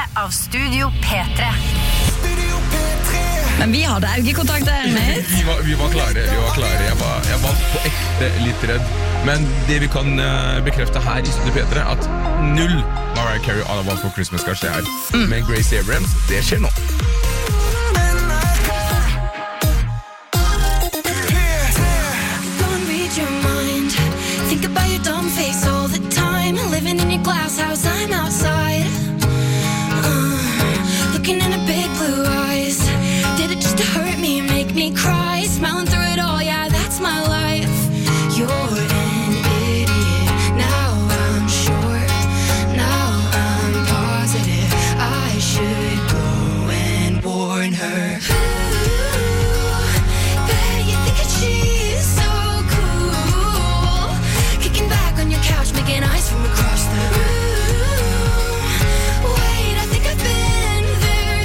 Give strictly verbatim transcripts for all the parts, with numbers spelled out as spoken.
av Studio P tre. Men vi hadde øyekontakt der, Nate. vi, var, vi var klare, vi var klare. Jeg var, jeg var på ekte litt redd. Men det vi kan uh, bekrefte her i Studio P tre, at null Mariah Carey All I Want for Christmas skal skje her. Mm. Men Grace Abrams, det skjer nå. Living in your glass house, I'm outside uh, looking in a big blue eyes. Did it just to hurt me, make me cry? Smiling through it all, yeah, that's my life. You're an idiot, now I'm sure. Now I'm positive I should go and warn her. Ooh, bet you think that she's so cool. Kicking back on your couch, making eyes from across the room. Wait, I think I've been there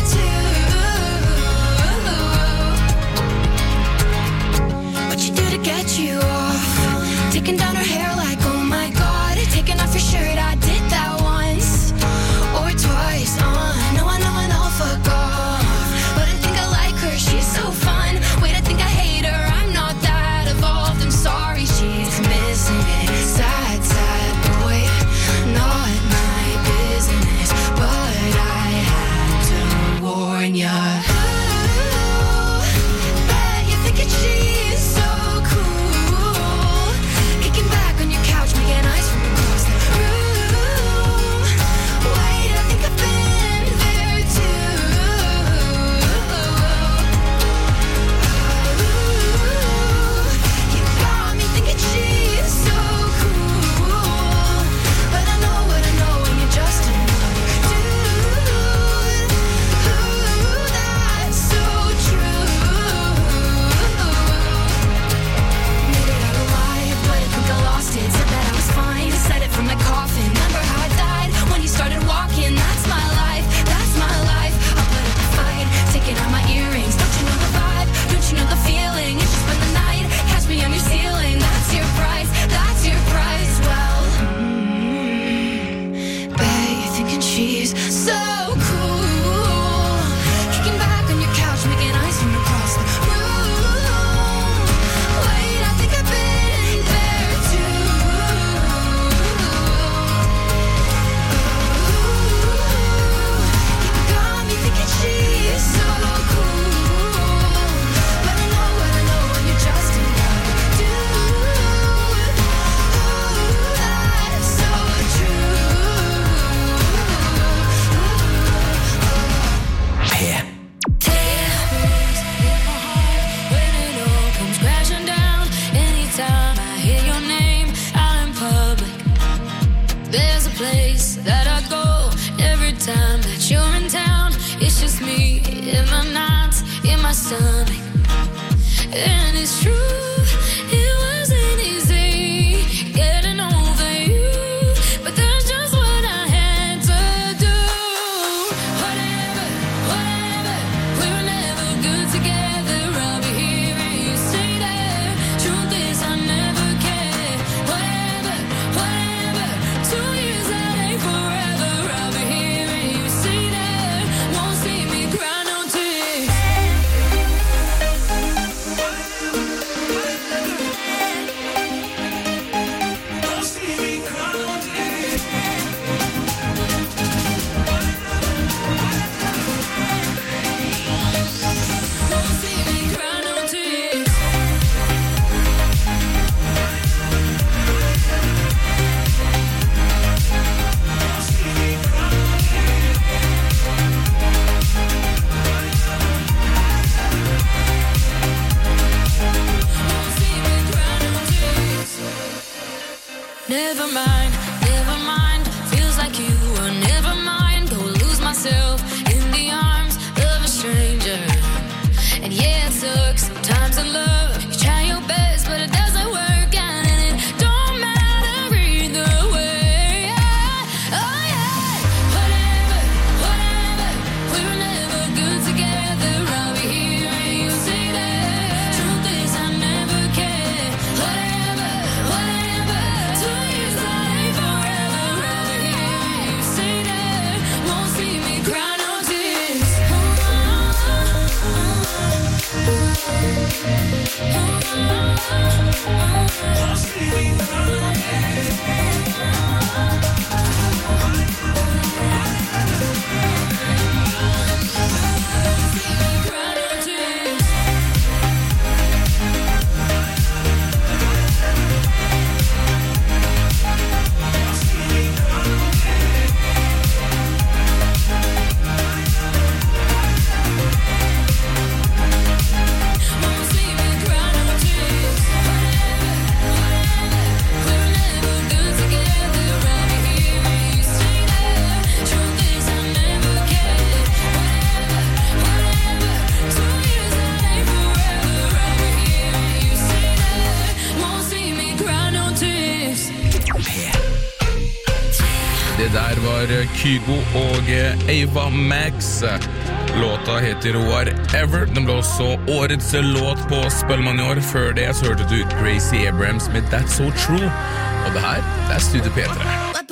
too. What you do to get you off? Taking down her hair like, oh my god. Taking off your shirt, I did that once or twice. Uh, no, I know, I know, fuck off. But I think I like her, she's so fun. Wait, I think I hate her, I'm not that evolved. I'm sorry, she's missing it. Sad, sad boy, not my business, but I had to warn ya. Ooh, bet you think that she's so cool. Kicking back on your couch, making eyes from across the room. Wait, I think I've been there too. Ooh, you got me thinking she's so cool. But I know what I know, and you're just another dude. Ooh, that's so true. Made it out alive, but I think I lost it. Said that I was fine, said it from my coffin. Remember how I died when you started walking? That's my life, that's my life. I'll put up a fight, taking out my earrings. Don't you know the vibe? Don't you know the feeling? It's just been the night, catch me on your ceiling. That's your price, that's your price. Well, mm, bet you're thinking she's so cool. Kicking back on your couch, making eyes from across the room. Wait, I think I've been there too. Ooh, you got me thinking she's so cool. But I know what I know, and you're just another dude. Ooh, that's so true. When it all comes crashing down, anytime I hear your name out in public, there's a place that I go every time that you're in town. It's just me in my nights, in my stomach, and it's true. It wasn't easy getting over you, but that's just what I had to do. Whatever, whatever, we were never good together. I'll be hearing you say that. Truth is, I never cared. Whatever, whatever, two years that ain't forever. I'll be hearing you say that. Won't see me cry no tears. Won't see me cry no tears. Won't see me cry no tears. Never mind, never mind. Feels like you were never mind. Go lose myself in the arms of a stranger. And yeah, it sucks sometimes in love. You try your best, but it doesn't work out, and it don't matter either way. Oh yeah, whatever, whatever. We were never good together. I'll be hearing you say that. Truth is, I never cared. Whatever, whatever. Two years that ain't Det der var Kygo og Ava Max. Låta heter Whatever. Den ble også årets låt på Spellemann i år. Før det så hørte du Gracie Abrams med That's So True. Og det her, det er Studio P tre.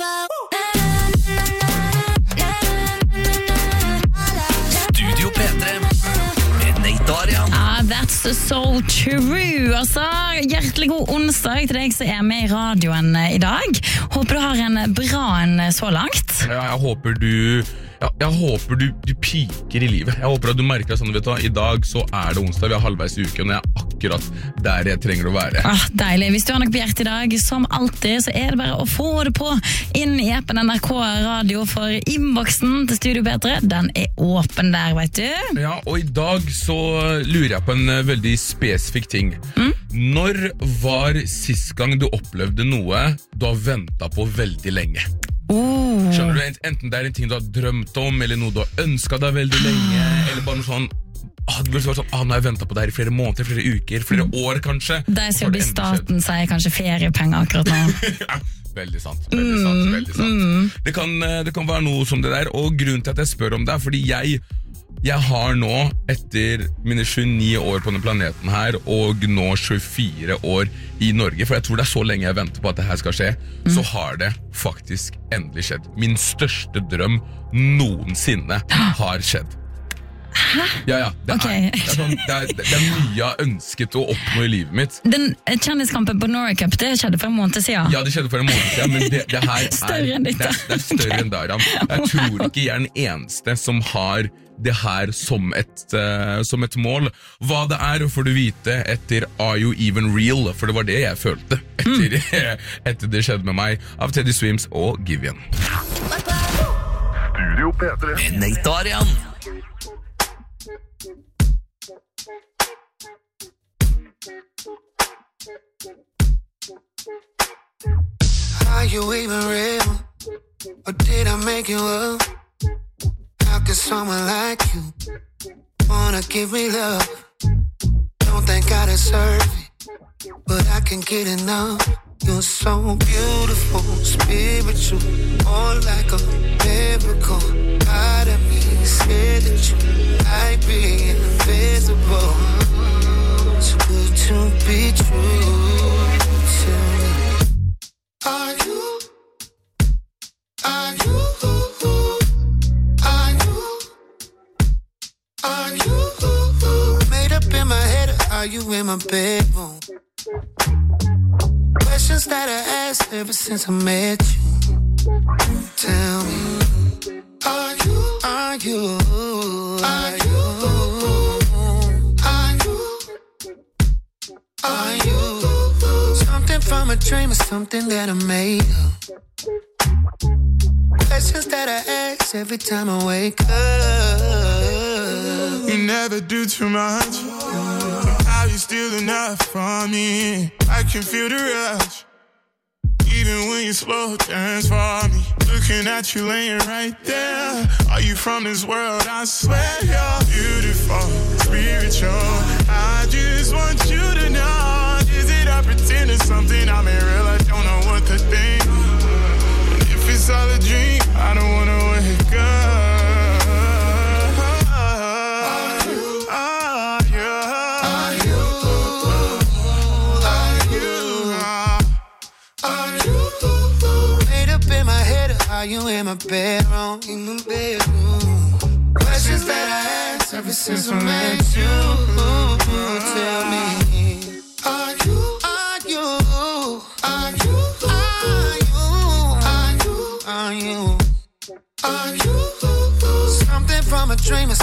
Studio P tre med Nate Arian. Ah, that's so true. Altså, hjertelig god onsdag til deg som er med i radioen i dag. Håper du har en bra en så langt. Ja, jeg håper du... Ja, jeg håper du, du piker i livet. Jeg håper at du merker sånn, vet du, i dag så er det onsdag, vi er halvveis i uken, og jeg er akkurat der jeg trenger å være. Ah, deilig. Hvis du har noe på hjertet i dag, som alltid, så er det bare å få det på inn i appen N R K Radio, for innboksen til Studio P tre, den er åpen der, vet du. Ja, og i dag så lurer jeg på en veldig spesifikk ting. Mm? Når var sist gang du opplevde noe du har ventet på veldig lenge? Oh. Skjønner du, enten det er en ting du har drømt om, eller noe du har ønsket deg veldig lenge, eller bare noe sånn, ah, det blir sånn, ah, nå har jeg ventet på det her i flere måneder, flere uker, flere år kanskje. De som jobber i staten sier kanskje feriepenger akkurat nå. Ja, veldig sant, veldig sant, veldig sant. Mm. Det, kan, det kan være noe som det der, og grunnen til at jeg spør om det er fordi jeg Jeg har nå, etter mine tjueni år på denne planeten her, og nå tjuefire år i Norge, for jeg tror det er så lenge jeg venter på at det her skal skje, mm. så har det faktisk endelig skjedd. Min største drøm noensinne har skjedd. Hæ? Ja, ja, det, okay. er, det, er sånn, det, er, det er mye jeg har ønsket å oppnå i livet mitt. Den kjendiskampen på Norway Cup, det skjedde for en måned siden. Ja, det skjedde for en måned siden, men det, det her er større enn dette. Det er, det er større okay. enn der. Jeg tror ikke jeg er den eneste som har det her som et, uh, som et mål. Hva det er får du vite etter Are You Even Real, for det var det jeg følte etter, mm. etter det skjedde med meg, av Teddy Swims og Givian. Studio P tre med Nate Arian. Are you even real? Or did I make you up? How can someone like you wanna give me love? Don't think I deserve it, but I can't get enough. You're so beautiful, spiritual, more like a miracle. Part of me said that you might be invisible. Too good to be true. Tell me, are you, are you, are you, are you made up in my head, or are you in my bedroom? Questions that I asked ever since I met you. Tell me, are you, are you, are you, are you, are you something from a dream or something that I made up? Questions that I ask every time I wake up. You never do too much, but how you still enough for me? I can feel the rush, even when you slow dance for me. Looking at you laying right there. Are you from this world? I swear you're beautiful, spiritual. I just want you to know, is it I pretend it's something I'm in real? I don't know what to think. And if it's all a dream, I don't wanna wake up. Are you in my bedroom? In my bedroom. Questions that I ask ever since I met you. Tell me.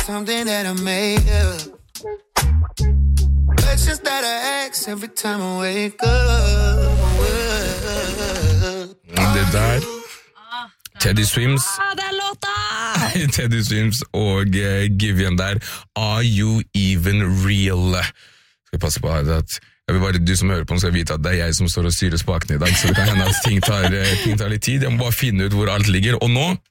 something that I made up. Questions that I ask every time I wake up. Det der Teddy Swims Ah, det er låta! Teddy Swims og uh, Givian der Are you even real? Skal jeg passe på at jeg vil bare, du som hører på den skal vite at det er jeg som står og styrer spaken i dag, så det kan hende at ting tar, ting tar litt tid. Jeg må bare finne ut hvor alt ligger. Og nå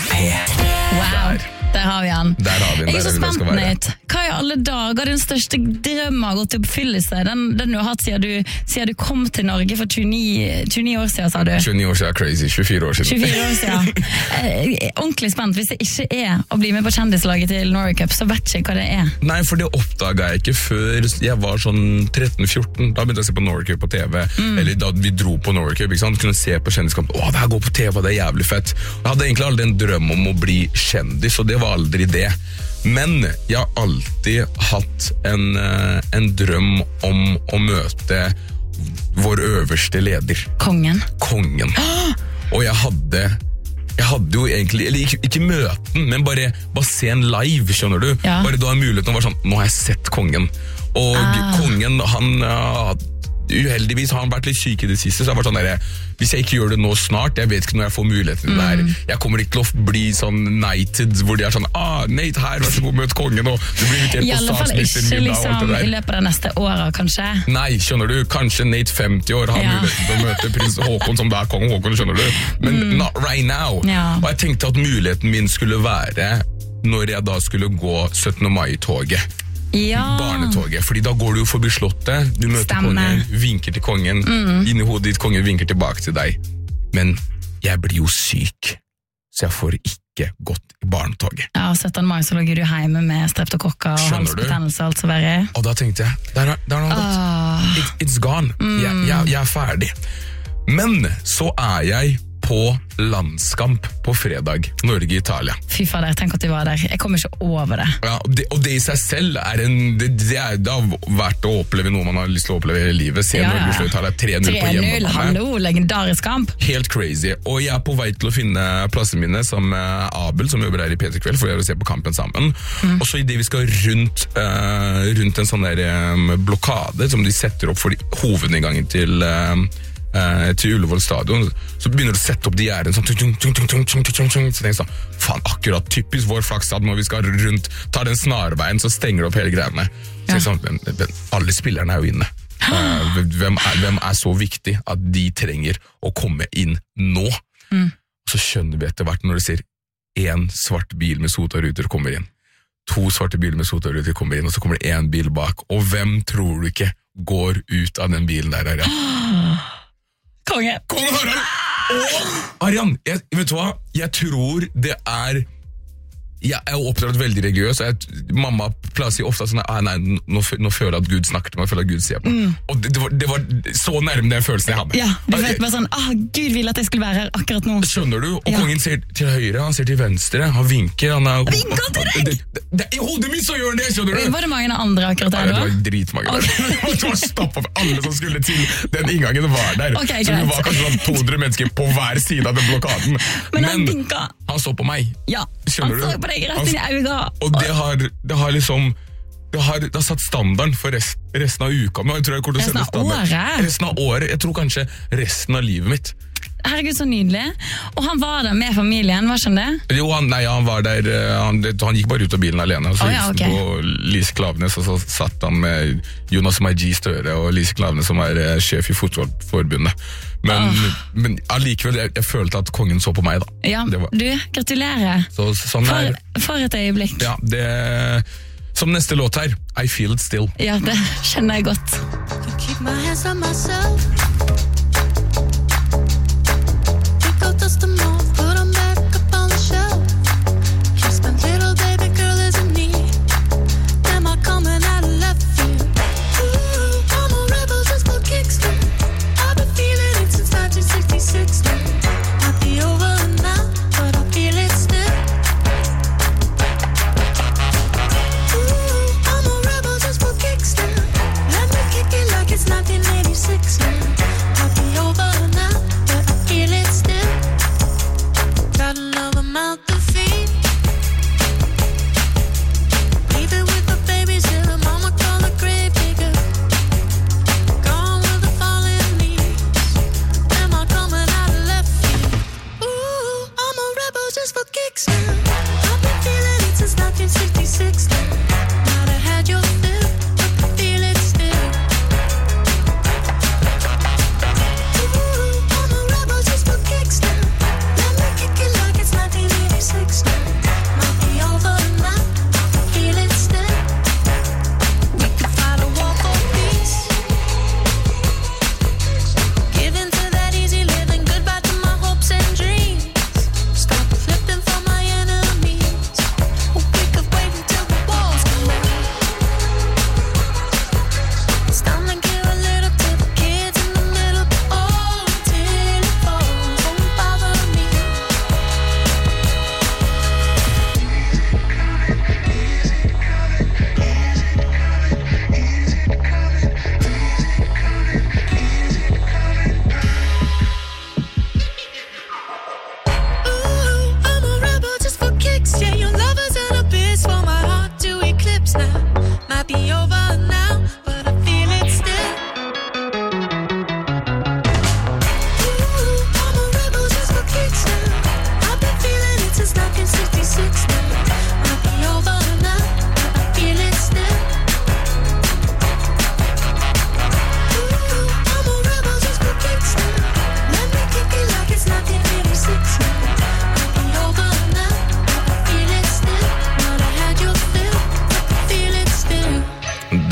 Wow, der har vi han. Der har vi den, Jeg er så der er det det spent, skal være. Nate. Hva i alle dager din største drøm har gått i oppfyllelse? Den, den du har hatt siden du, siden du kom til Norge for tjueni, tjueni år siden, sa du? tjueni år siden, crazy, tjuefire år siden tjuefire år siden. Jeg er ordentlig spent. Hvis det ikke er å bli med på kjendislaget til Norway Cup, så vet jeg ikke hva det er. Nei, for det oppdaget jeg ikke før jeg var sånn tretten fjorten. Da begynte jeg å se på Norway Cup på T V, mm. eller da vi dro på Norway Cup, ikke sant? Kunne se på kjendiskamp. Åh, det her går på T V, det er jævlig fett. Jeg hadde egentlig aldri en drøm om å bli kjendis, og det var aldri det. Men jeg har alltid hatt en, en drøm om å møte vår øverste leder. Kongen. Kongen. Og jeg hadde... Jeg hadde jo egentlig, eller ikke, ikke møten, men bare, bare se en live, skjønner du? Ja. Bare da muligheten var sånn, nå har jeg sett kongen. Og Ah. kongen, han... Uh, uheldigvis har han vært litt syk i det siste, så jeg var sånn der, hvis jeg ikke gjør det nå snart, jeg vet ikke når jeg får muligheten til det der, jeg kommer ikke til å bli sånn United, hvor de er sånn, ah, Nate her, vær så god, møt kongen, og du blir ikke I helt på alle fall statsministeren ikke middag og alt liksom, det i der. løpet av neste året, kanskje. Nei, skjønner du, kanskje Nate femti år har Ja. muligheten til å møte prins Håkon som det er kong Håkon, skjønner du, men not right now. Ja. Og jeg tenkte at muligheten min skulle være når jeg da skulle gå syttende mai-toget. Ja. Barnetoget, fordi da går du jo forbi slottet, du møter Stemmer. kongen, vinker til kongen, mm. inni hodet ditt kongen vinker tilbake til deg. Men jeg blir jo syk, så jeg får ikke gått i barnetoget. Ja, syttende mai så lå du hjemme med streptokokker og Skjønner du? halsbetennelse og alt så verre. Og da tenkte jeg, der har der har han gått. Ah. It, it's gone. Jeg, jeg, jeg er ferdig. Men så er jeg på landskamp på fredag, Norge-Italia. Fy fader, tenk at du var der. Jeg kommer ikke over det. Ja, og, det, og det i seg selv er en, det, det, er, det har vært å oppleve noe man har lyst til å oppleve i hele livet. Se Ja, ja. Norge slå Italia tre null på tre null, hjemmebane. hallo, legendarisk kamp. Helt crazy. Og jeg er på vei til å finne plassene mine sammen med Abel, som jobber her i P T Kveld, for jeg vil se på kampen sammen. Mm. Og så i det vi skal rundt, uh, rundt en sånn der um, blokade, som de setter opp for hovedinngangen til... Uh, Uh, til Ullevål stadion, så begynner du å sette opp de gjerdene sånn, tung, tung, tung, tung, tung, tung, tung, tung. Så tenker jeg sånn, faen, akkurat typisk vår flakstad, når vi skal rundt, ta den snarveien, så stenger det opp hele greiene. Så jeg sånn, men, men, alle spillerne er jo inne. Uh, hvem, er, hvem er så viktig at de trenger å komme inn nå? Mm. Og så skjønner vi etter hvert når du ser en svart bil med sotaruter kommer inn, to svarte biler med sotaruter kommer inn, og så kommer det en bil bak, og hvem tror du ikke går ut av den bilen der, Arian? Konge. Kong Harald! Og Arian, jeg, vet du hva? Jeg tror det er... Jeg er jo oppdratt veldig religiøs, og jeg, mamma pleier å si ofte sånn, ah, nei, nå, nå føler jeg at Gud snakker til meg, jeg føler at Gud ser på meg. Mm. Og det, det, var, det var så nærme den følelsen jeg hadde. Ja, du vet bare sånn, ah, Gud ville at jeg skulle være her akkurat nå. Skjønner du? Og Ja. kongen ser til høyre, han ser til venstre, han vinker, han er... Vinker til deg? Det, det, det, I hodet mitt så gjør han det, skjønner du? Var det mange andre akkurat Nei, der det da? var dritmange der. Det var stoppet for alle som skulle til den inngangen var der. Ok, så det greit. var kanskje sånn to hundre mennesker på hver side av den blokaden. Men han vinket. han så på meg. Ja, Skjønner han så du? på deg rett inn i øynene. Og det har, det har liksom det har, det har satt standarden for rest, resten av uka. Men jeg tror jeg kommer til å Resten sette av standard. året? Resten av året. Jeg tror kanskje resten av livet mitt. Herregud, så nydelig. Og han var der med familien, var ikke han det? Jo, han, nei, han var der eh, han, det, han gikk bare ut av bilen alene. Og så Å, ja, hilste ok. på Lise Klaveness, og så satt han med Jonas Maigi Støre og Lise Klaveness, som er eh, sjef i fotballforbundet. Men, men allikevel, jeg, jeg følte at kongen så på meg, da. Ja, Det var, du, gratulerer. så, sånn er, For, for et øyeblikk. ja, det, som neste låt her, I Feel It Still. Ja, det kjenner jeg godt. Keep my hands on myself. Pick out dust them off, put them back up on the shelf. Just my little baby girl is in need. Am I coming out of left field? Ooh, I'm a rebel just for kicks. I've been feeling it since nineteen sixty-six. Might be over now, but I feel it still. Ooh, I'm a rebel just for kicks. Let me kick it like it's nineteen eighty-six. Might be over now, but I feel it still.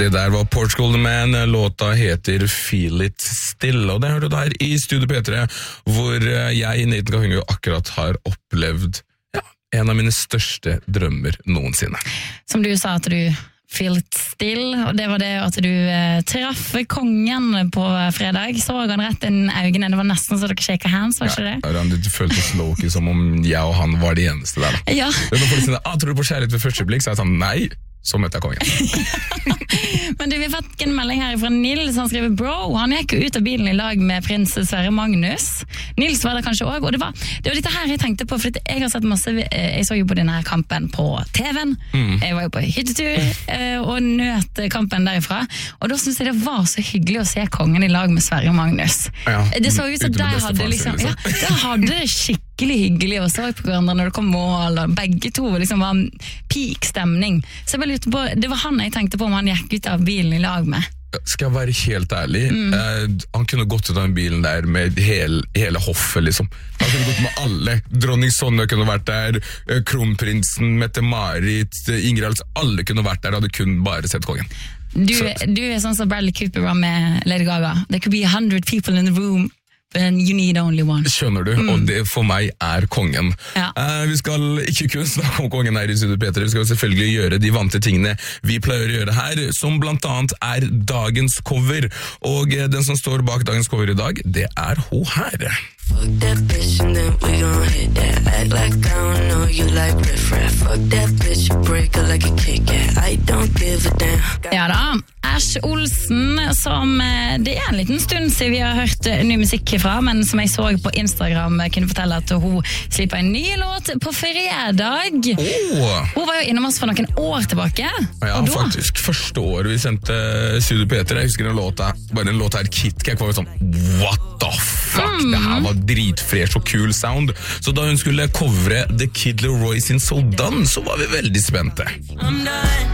Det der var Portugal The Man, låta heter Feel It Still, og det hører du der i Studio P tre, hvor jeg, Nathan Kahungu, akkurat har opplevd ja, en av mine største drømmer noensinne. Som du sa at du feel it still, og det var det at du eh, traff kongen på fredag, så han rett inn øynene, det var nesten så dere shaker hands, var ikke det? Ja, det føltes low-key som om jeg og han var de eneste der da. Ja. Når folk sier, ah, tror du på kjærlighet ved første blikk? Så er jeg sånn, nei, så møtte jeg kongen. Men du, vi fikk en melding her fra Nils, han skriver, bro, han gikk jo ut av bilen i lag med prins Sverre Magnus. Nils var det kanskje også, og det var, det var dette her jeg tenkte på, for jeg har sett masse, jeg så jo på denne her kampen på T V-en, mm. jeg var jo på hyttetur og nøt kampen derifra, og da synes jeg det var så hyggelig å se kongen i lag med Sverre Magnus. Ja, det så ut som der hadde liksom, ja, der hadde det skikkelig hyggelig å så på hverandre når det kom mål, og begge to liksom var peak stemning. Så jeg bare lurte på, det var han jeg tenkte på om han gikk ut av bilen i lag med. Skal jeg være helt ærlig, mm. eh, han kunne gått ut av den bilen der med hele, hele hoffet liksom. Han kunne gått med alle. Dronning Sonja kunne vært der, eh, kronprinsen, Mette-Marit, Ingrid Alts, alle kunne vært der, hadde kun bare sett kongen. Du, du er sånn som Bradley Cooper var med Lady Gaga. There could be a hundred people in the room, but you need only one. Skjønner du, mm. og det for meg er kongen. Ja. Uh, vi skal ikke kun snakke om kongen her i Studio P tre, vi skal selvfølgelig gjøre de vante tingene vi pleier å gjøre her, som blant annet er dagens cover, og den som står bak dagens cover i dag, det er hun her. Fuck that bitch and then we gon' hit that. Act like I don't know you like riff-raff. Fuck that bitch, break her like a Kit-Kat. I don't give a damn. Ja da, Ash Olsen, som det er en liten stund siden vi har hørt ny musikk fra, men som jeg så på Instagram kunne fortelle at hun slipper en ny låt på fredag. Oh. Hun var jo innom oss for noen år tilbake. Ja, og da... faktisk første år vi sendte Studio P tre, jeg husker den låta, bare en låt her, Kit-Kat, var jo sånn, what the fuck, mm. det her var dritfresh og cool sound. Så da hun skulle covre The Kid Leroy sin So Done, så var vi veldig spente. I'm done,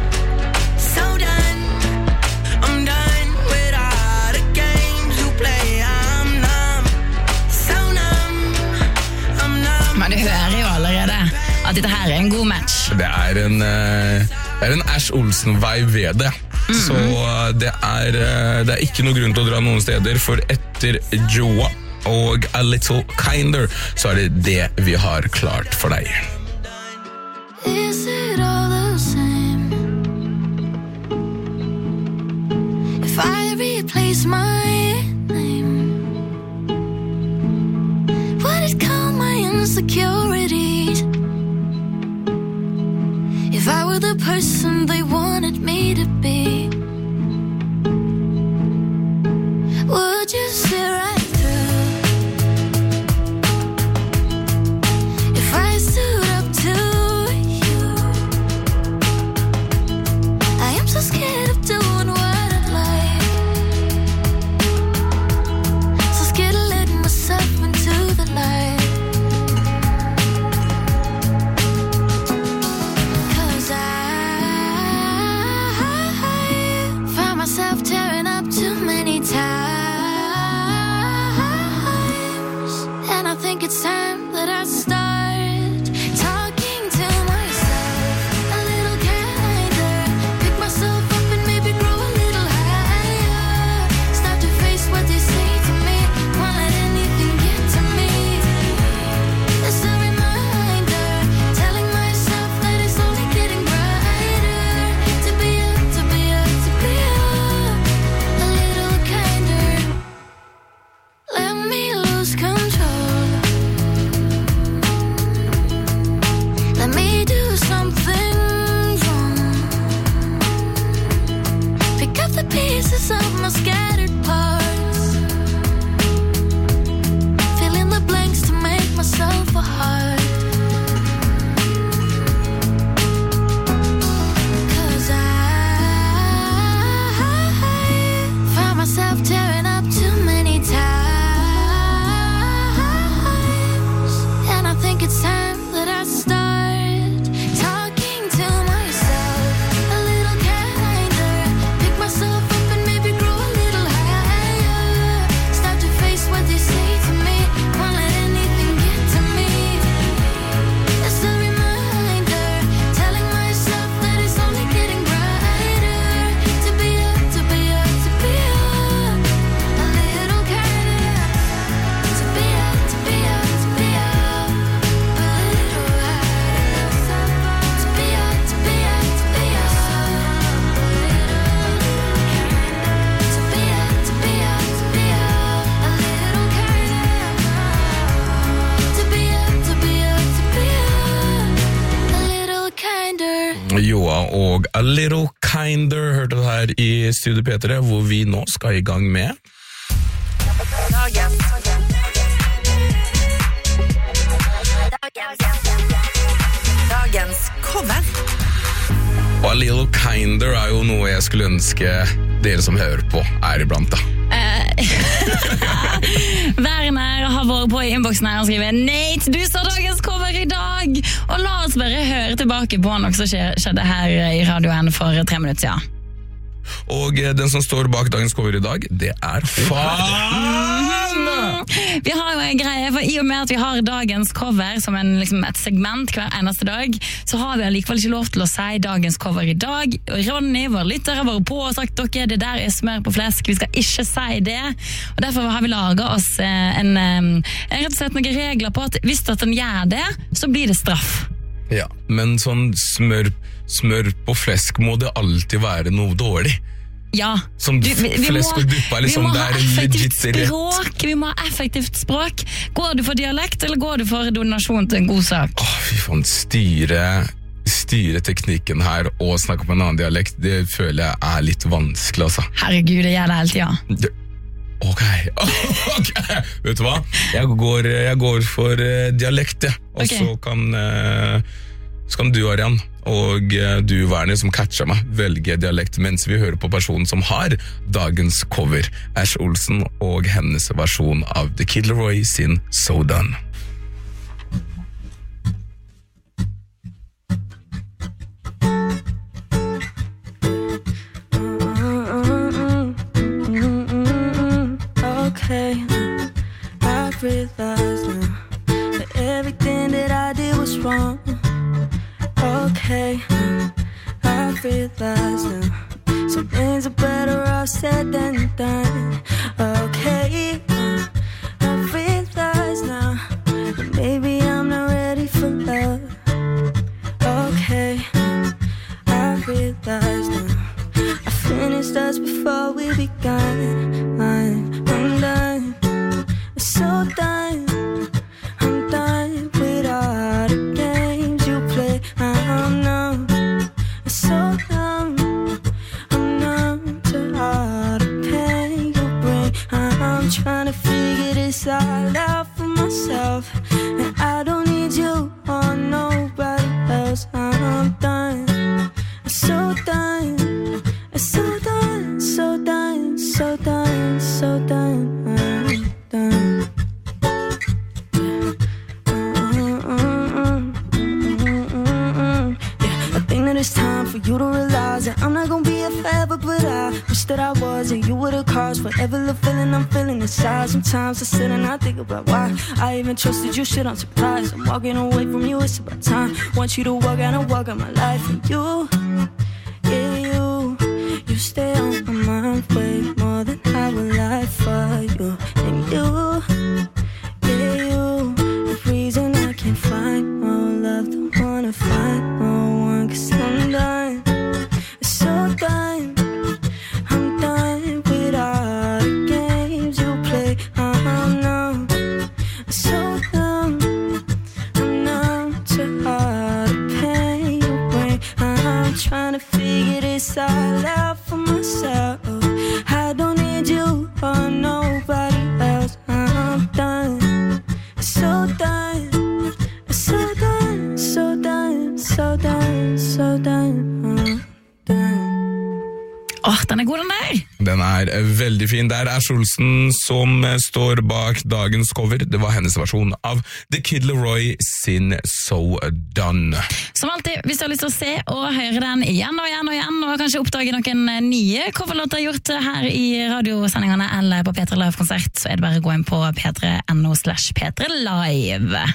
so done. I'm done with all the games you play. I'm numb, so numb. I'm numb. Men du hører jo allerede at dette her er en god match. Det er en, det er en Ash Olsen-vibe ved det. Mm-hmm. Så det er, det er ikke noe grunn til å dra noen steder, for etter Joa og A Little Kinder, så er det det vi har klart for deg. Is it all the same if I replace my name? Would it calm my insecurities if I were the person they wanted me to be? Would you sit right I og A Little Kinder hørte det her i Studio P tre, hvor vi nå skal i gang med Dagens Dagens cover. Og A Little Kinder er jo noe jeg skulle ønske dere som hører på er iblant da. Werner har vært på i innboksen her og skriver Nate, du sa dagens cover i dag. Og la oss bare høre tilbake på noe som skjedde her i radioen for tre minutter siden. Og den som står bak dagens cover i dag, det er faen! Vi har jo en greie, for i og med at vi har dagens cover som en, liksom et segment hver eneste dag, så har vi likevel ikke lov til å si dagens cover i dag. Ronny, vår lytter, har vært på og sagt dere, det der er smør på flesk, vi skal ikke si det. Og derfor har vi laget oss en, en, rett og slett noen regler på at hvis at den gjør det, så blir det straff. Ja, men sånn smør, smør på flesk må det alltid være noe dårlig. Ja. Som du, vi, vi flesk må, og duppa, liksom, det er en legit språk. Vi må ha effektivt språk. Går du for dialekt, eller går du for donasjon til en god sak? Åh, fy faen, styre, styre teknikken her og snakke på en annen dialekt, det føler jeg er litt vanskelig, altså. Herregud, det gjør det hele tiden. Det Ok, ok, vet du hva? Jeg går, jeg går for uh, dialekt, ja. Og okay. så kan, uh, så kan du, Arian, og uh, du, Werner, som catcher meg, velge dialekt mens vi hører på personen som har dagens cover, Ash Olsen og hennes versjon av The Kid Laroi sin So Done. Okay, I realize now that everything that I did was wrong. Okay, I realize now some things are better off said than done. Okay, I realize now that maybe I'm not ready for love. Okay, I realize now I finished us before we began. I'm, I'm done, so done. I'm done with all the games you play. I'm numb, so numb. I'm numb to all the pain you bring. I'm trying to figure this all out for myself, and I don't need you or nobody else. I'm done, so done, so done, so done, so done, so done. I'm done. It's time for you to realize that I'm not gonna be here forever, but I wish that I was, and you were the cause for every little feeling I'm feeling inside. Sometimes I sit and I think about why I even trusted you, shit, I'm surprised. I'm walking away from you, it's about time. Want you to walk out and walk out my life, and you, yeah, you, you stay on my mind way more than I would lie for you. And you, yeah, you, the reason I can't find more love, don't wanna find more one, cause I'm done, so done. I'm done with all the games you play. I'm numb, so numb. I'm numb to all the pain you bring. I'm trying to figure this all out for myself. I don't need you or nobody else. I'm done, so done, so done, so done, so done, so done, I'm done. Åh, oh, den er god den der. Den er veldig fin. Det er Ash Olsen som står bak dagens cover. Det var hennes versjon av The Kid Laroi sin So Done. Som alltid, hvis du har lyst til å se og høre den igjen og igjen og igjen, og kanskje oppdage noen nye coverlåter gjort her i radiosendingene eller på P tre Live-konsert, så er det bare å gå inn på p tre punktum no slash p tre live.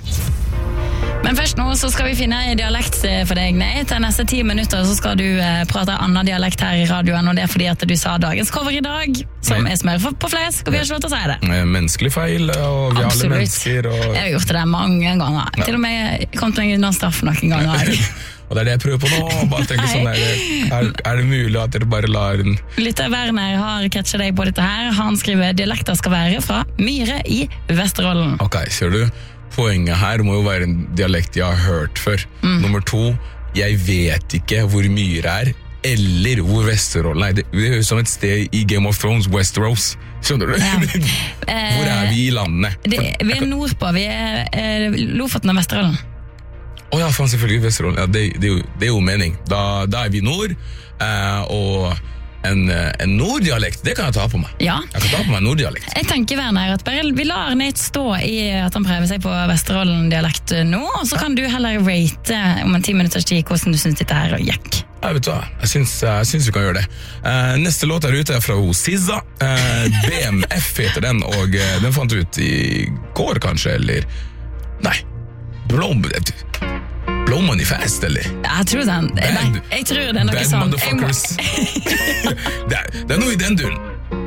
Men først nå så skal vi finne dialekt for deg, Nate. Til neste ti minutter så skal du eh, prate annen dialekt her i radioen, og det er fordi at du sa dagens cover i dag, som er smør på flesk, og vi har ikke lov til å si det. Menneskelig feil, og vi er alle mennesker. Og... Jeg har gjort det mange ganger. Ja. Til og med kom til unna straff noen ganger. Og det er det jeg prøver på nå. Bare tenker sånn der, er, er det mulig at dere bare lar en... Lytter Werner har catchet deg på dette her. Han skriver dialekter skal være fra Myre i Vesterålen. Ok, ser du? Poenget her må jo være en dialekt jeg har hørt før. Mm. Nummer to, jeg vet ikke hvor Myra er, eller hvor Vesterålen er. Det, det er jo som et sted i Game of Thrones, Westeros. Skjønner du? Ja. Hvor er vi i landet? Det, vi er nordpå, vi er, er Lofoten og Vesterålen. Åh oh ja, faen selvfølgelig Vesterålen. Ja, det, det, er jo, det er jo mening. Da, da er vi nord, eh, og en, en norddialekt, det kan jeg ta på meg. Ja. Jeg kan ta på meg en norddialekt. Jeg tenker, Werner, at bare vi lar Nate stå i at han prøver seg på Vesterålen-dialekt nå, og så kan du heller rate om en ti minutters tid hvordan du synes dette her gikk. Jeg vet hva, jeg synes, jeg synes vi kan gjøre det. Uh, neste låt er ute fra Sisa. Uh, B M F heter den, og uh, den fant ut i går kanskje, eller... Nei, Blow... Blow Manifest, eller? Jeg tror den... Bad, nei, jeg tror det er noe bad sånn... Motherfuckers. det, er, det er noe i den duren.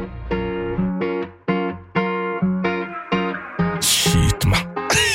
Skyt meg.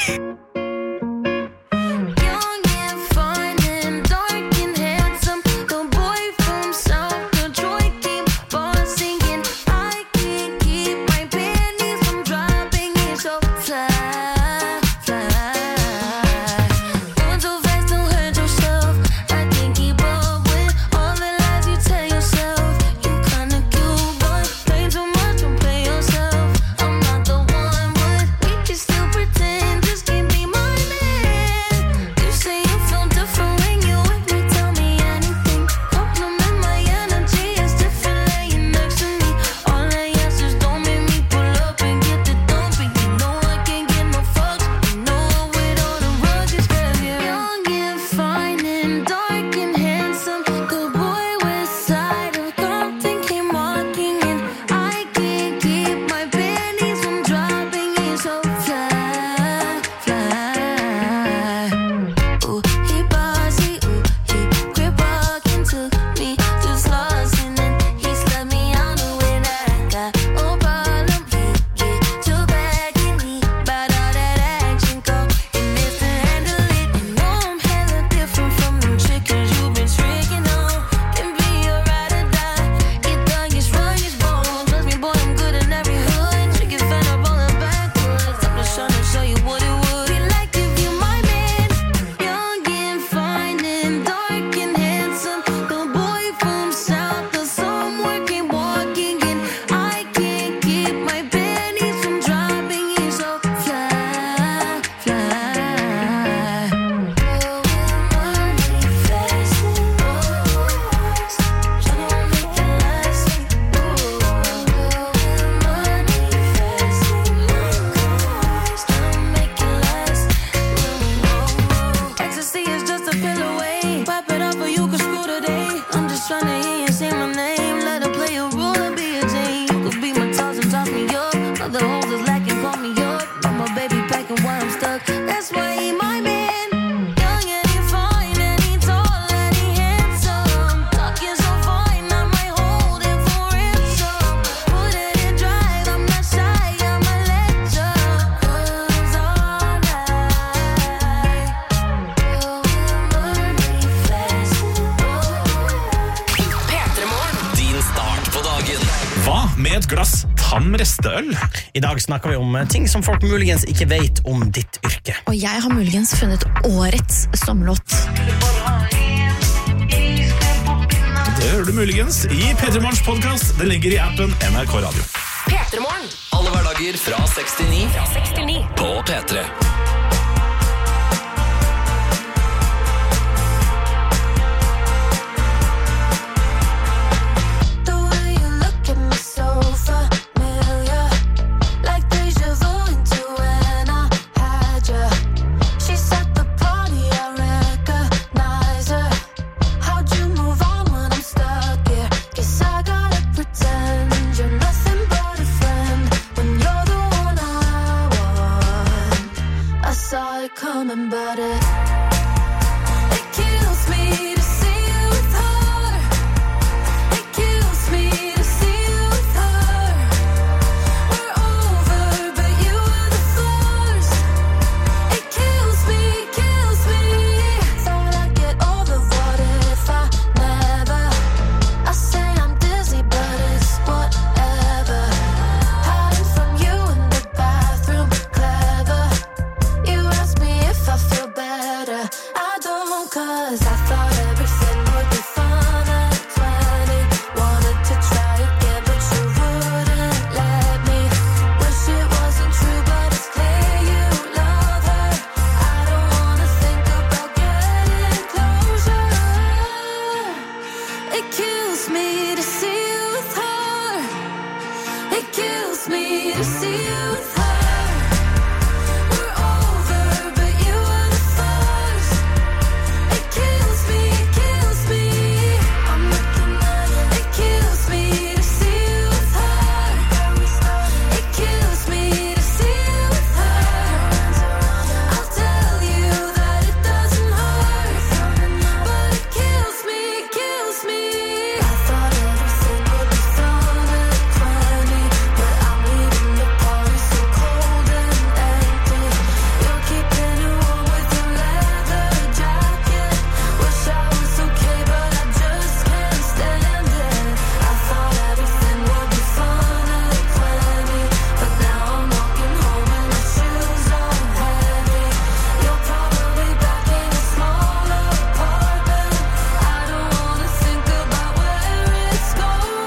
I dag snakker vi om ting som folk muligens ikke vet om ditt yrke. Og jeg har muligens funnet årets sommerlåt. Det hører du muligens i P tre Morgens podcast. Den ligger i appen N R K Radio. P tre Morgen. Alle hverdager fra seks til ni. Fra seks til ni. På P tre. Coming, but it, it kills me to see you with her. It kills me to see you with her. We're over, but you were the first. It kills me, kills me. Thought I'd get over what if I never. I say I'm dizzy, but it's whatever. Hiding from you in the bathroom, clever. You ask me if I feel better. It kills me to see you with her. We're over, but you were the first. It kills me, it kills me. I'm looking at it. It kills me to see you with her. It kills me to see you with her. I'll tell you that it doesn't hurt, but it kills me, it kills me. I thought everything would be fun at twenty, but I'm leaving the party so cold and empty. You're keeping it warm with your leather jacket. Wish I was okay, but I just can't stand it. I thought everything would be fun at twenty, but now I'm walking home and my shoes are heavy. You're probably back in a smaller apartment. I don't wanna think about where it's going.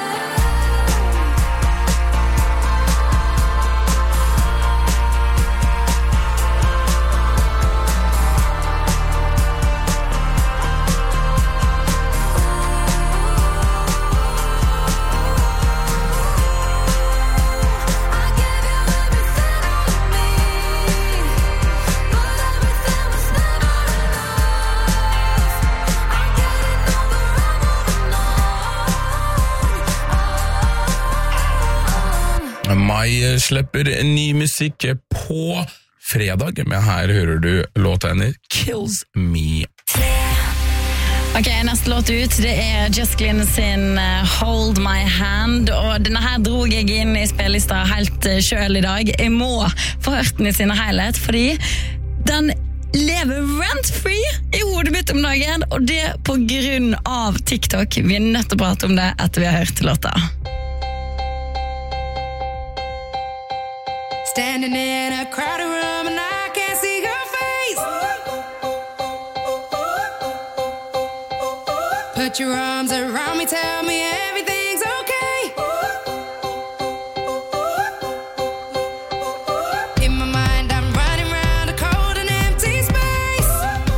Mai slipper ny musikk på fredag, men her hører du låta henne Kills Me. Ok, neste låt ut, det er Just Glynn sin uh, Hold My Hand, og denne her drog jeg inn i spillelista helt uh, selv i dag. Jeg må få hørt den i sin helhet, fordi den lever rent-free i hodet mitt om dagen, og det på grunn av TikTok. Vi er nødt til å prate om det etter vi har hørt låta. Standing in a crowded room and I can't see your face. Put your arms around me, tell me everything's okay. In my mind I'm running around a cold and empty space.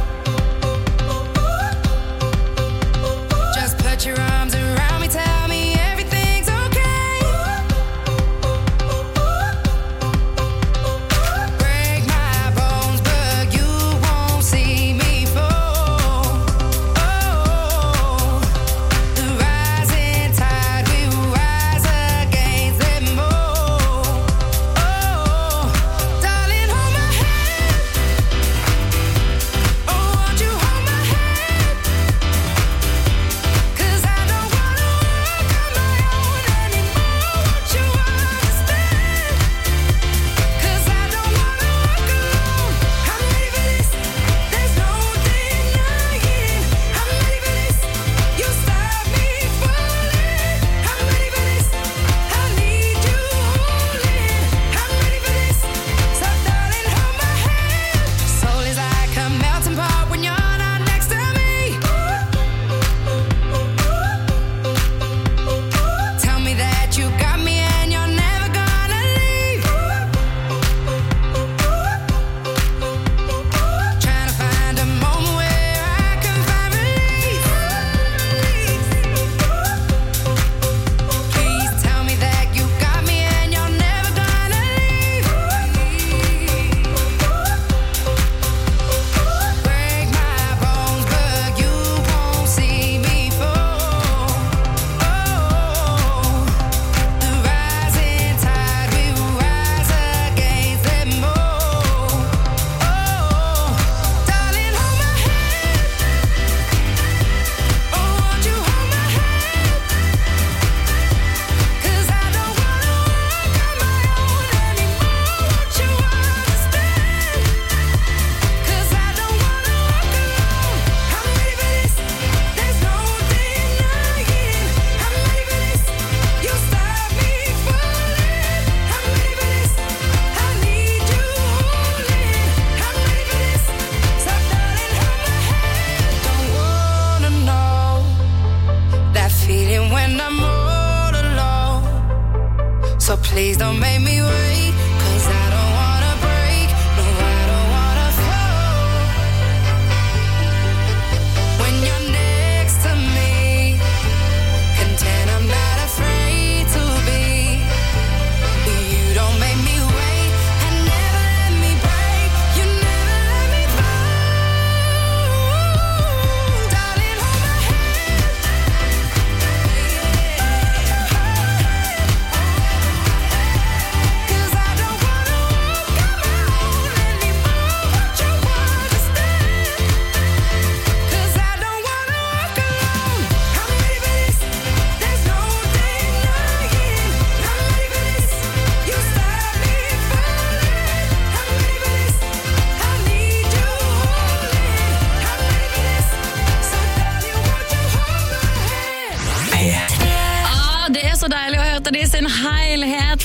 Just put your arms around me, tell me everything's okay. Break my bones, but you won't see me fall. Oh, the rising tide will rise against them all. Oh, darling, hold my hand. Oh, won't you hold my hand? 'Cause I don't wanna walk on my own anymore. Won't you understand? 'Cause I don't wanna walk alone. I'm ready for this. There's no denying. I'm ready for this. You stop me falling. I'm ready for this. I need you holding. I'm ready for this. So darling, hold my hand. Soul is like a melting pot when you're not next to me. Tell me that you got me and you're never gonna leave. Trying to find a moment where I can find relief. Please tell me that you got me and you're never gonna leave. Break my bones, but you won't see me fall. Oh, the rising tide will rise against them all. Oh, darling, hold my hand. Oh, won't you hold my hand? 'Cause I don't wanna walk on my own anymore. Won't you understand? 'Cause I don't wanna walk alone. I'm ready for this. There's no denying. I'm ready for this. You stop me falling. I'm ready for this. I need you holding. I'm ready for this. So darling, hold my hand. Don't wanna know that feeling when I'm all alone. So please don't make me wait, 'cause I don't wanna break. No, I don't wanna fall. When you're next to me, content I'm not afraid to be.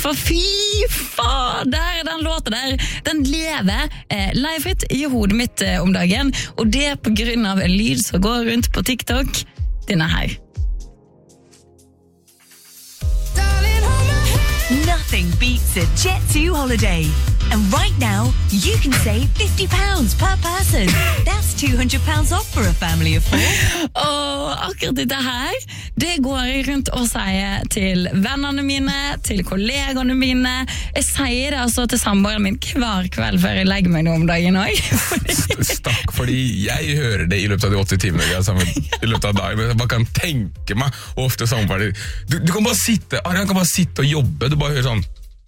for fy faen, der er den låta der. Den lever eh, livefritt i hodet mitt eh, om dagen, og det på grunn av en lyd som går rundt på TikTok. Denne her. Nothing beats a Jet two holiday. And right now, you can save fifty pounds per person. That's two hundred pounds off for a family of four. Og akkurat dette her, det går jeg rundt og sier til vennene mine, til kollegene mine. Jeg sier det altså til samboeren min hver kveld før jeg legger meg nå om dagen også. Stakk, fordi jeg hører det i løpet av de åtti timene jeg er sammen i løpet av dagen, men jeg bare kan tenke meg ofte samtidig. Du, du kan bare sitte, Arian kan bare sitte og jobbe, du bare hører sånn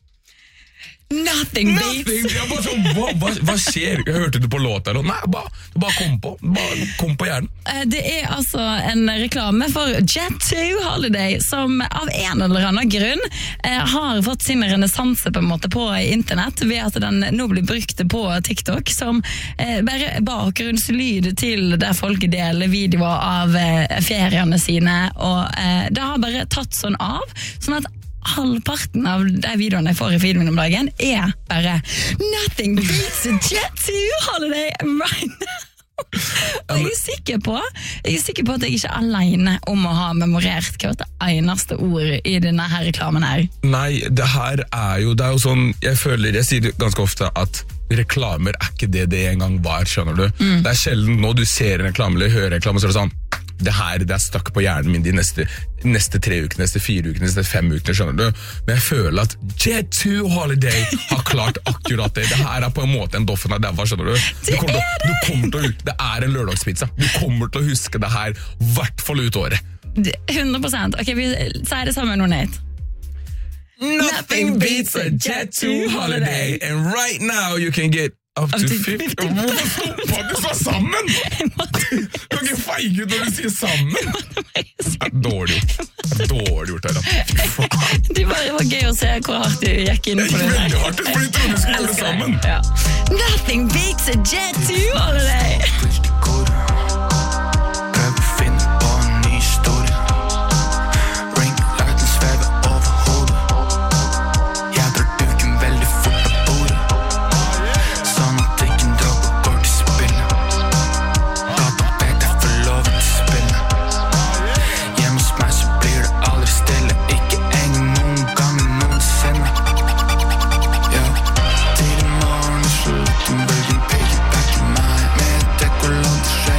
Nothing beats. Nothing. Jeg bare sånn, hva, hva, hva skjer? Jeg hørte du på låta eller? Nei, bare, bare kom på. Bare kom på hjernen. Det er altså en reklame for Jet two Holiday som av en eller annen grunn eh, har fått sin renessanse på en måte på internett ved at den nå blir brukt på TikTok som eh, bare bakgrunnslyd til der folk deler videoer av eh, feriene sine, og eh, det har bare tatt sånn av, sånn at halvparten av de videoene jeg får i filmen om dagen er bare Nothing beats a Jet two Holiday right now. Og jeg er sikker på Jeg er sikker på at jeg ikke er alene om å ha memorert hvert eneste ord i denne her reklamen her. Nei, det her er jo Det er jo sånn, jeg føler, jeg sier ganske ofte at reklamer er ikke det det en gang var, skjønner du? Mm. Det er sjelden når du ser en reklame eller hører en reklame, så er det sånn det her, det er stakk på hjernen min de neste, neste tre ukene, neste fire ukene, neste fem ukene, skjønner du? Men jeg føler at Jet two Holiday har klart akkurat det. Det her er på en måte en doffen av dæva, skjønner du? Du kommer, til, du kommer til å huske, det er en lørdagspizza. Du kommer til å huske det her, i hvert fall ut året. hundre prosent. Ok, vi sier det sammen nå, Nate. Nothing beats a Jet two Holiday, and right now you can get up to fifty. Hvorfor stoppa du sa sammen? Du kan ikke feige ut når du sier sammen. Dårlig gjort. Dårlig gjort, Arian. Det bare var gøy å se hvor hardt du gikk inn på det. Det gikk veldig hardt, fordi jeg trodde du skulle gjøre det sammen. Ja. Nothing beats a Jet two Holiday. Prøv å finne på en ny historie. Ringlighten svever over hodet. Jeg drar duken veldig fort på bordet. Sånn at ikke en dråpe går til spillet. Gata vet jeg får lov til spillet. Hjemme hos meg så blir det aldri stille. Ikke en noen gang noensinne. Ja, tidlig morgen og slutten bølgen piggybacker meg. Med dekolant skjer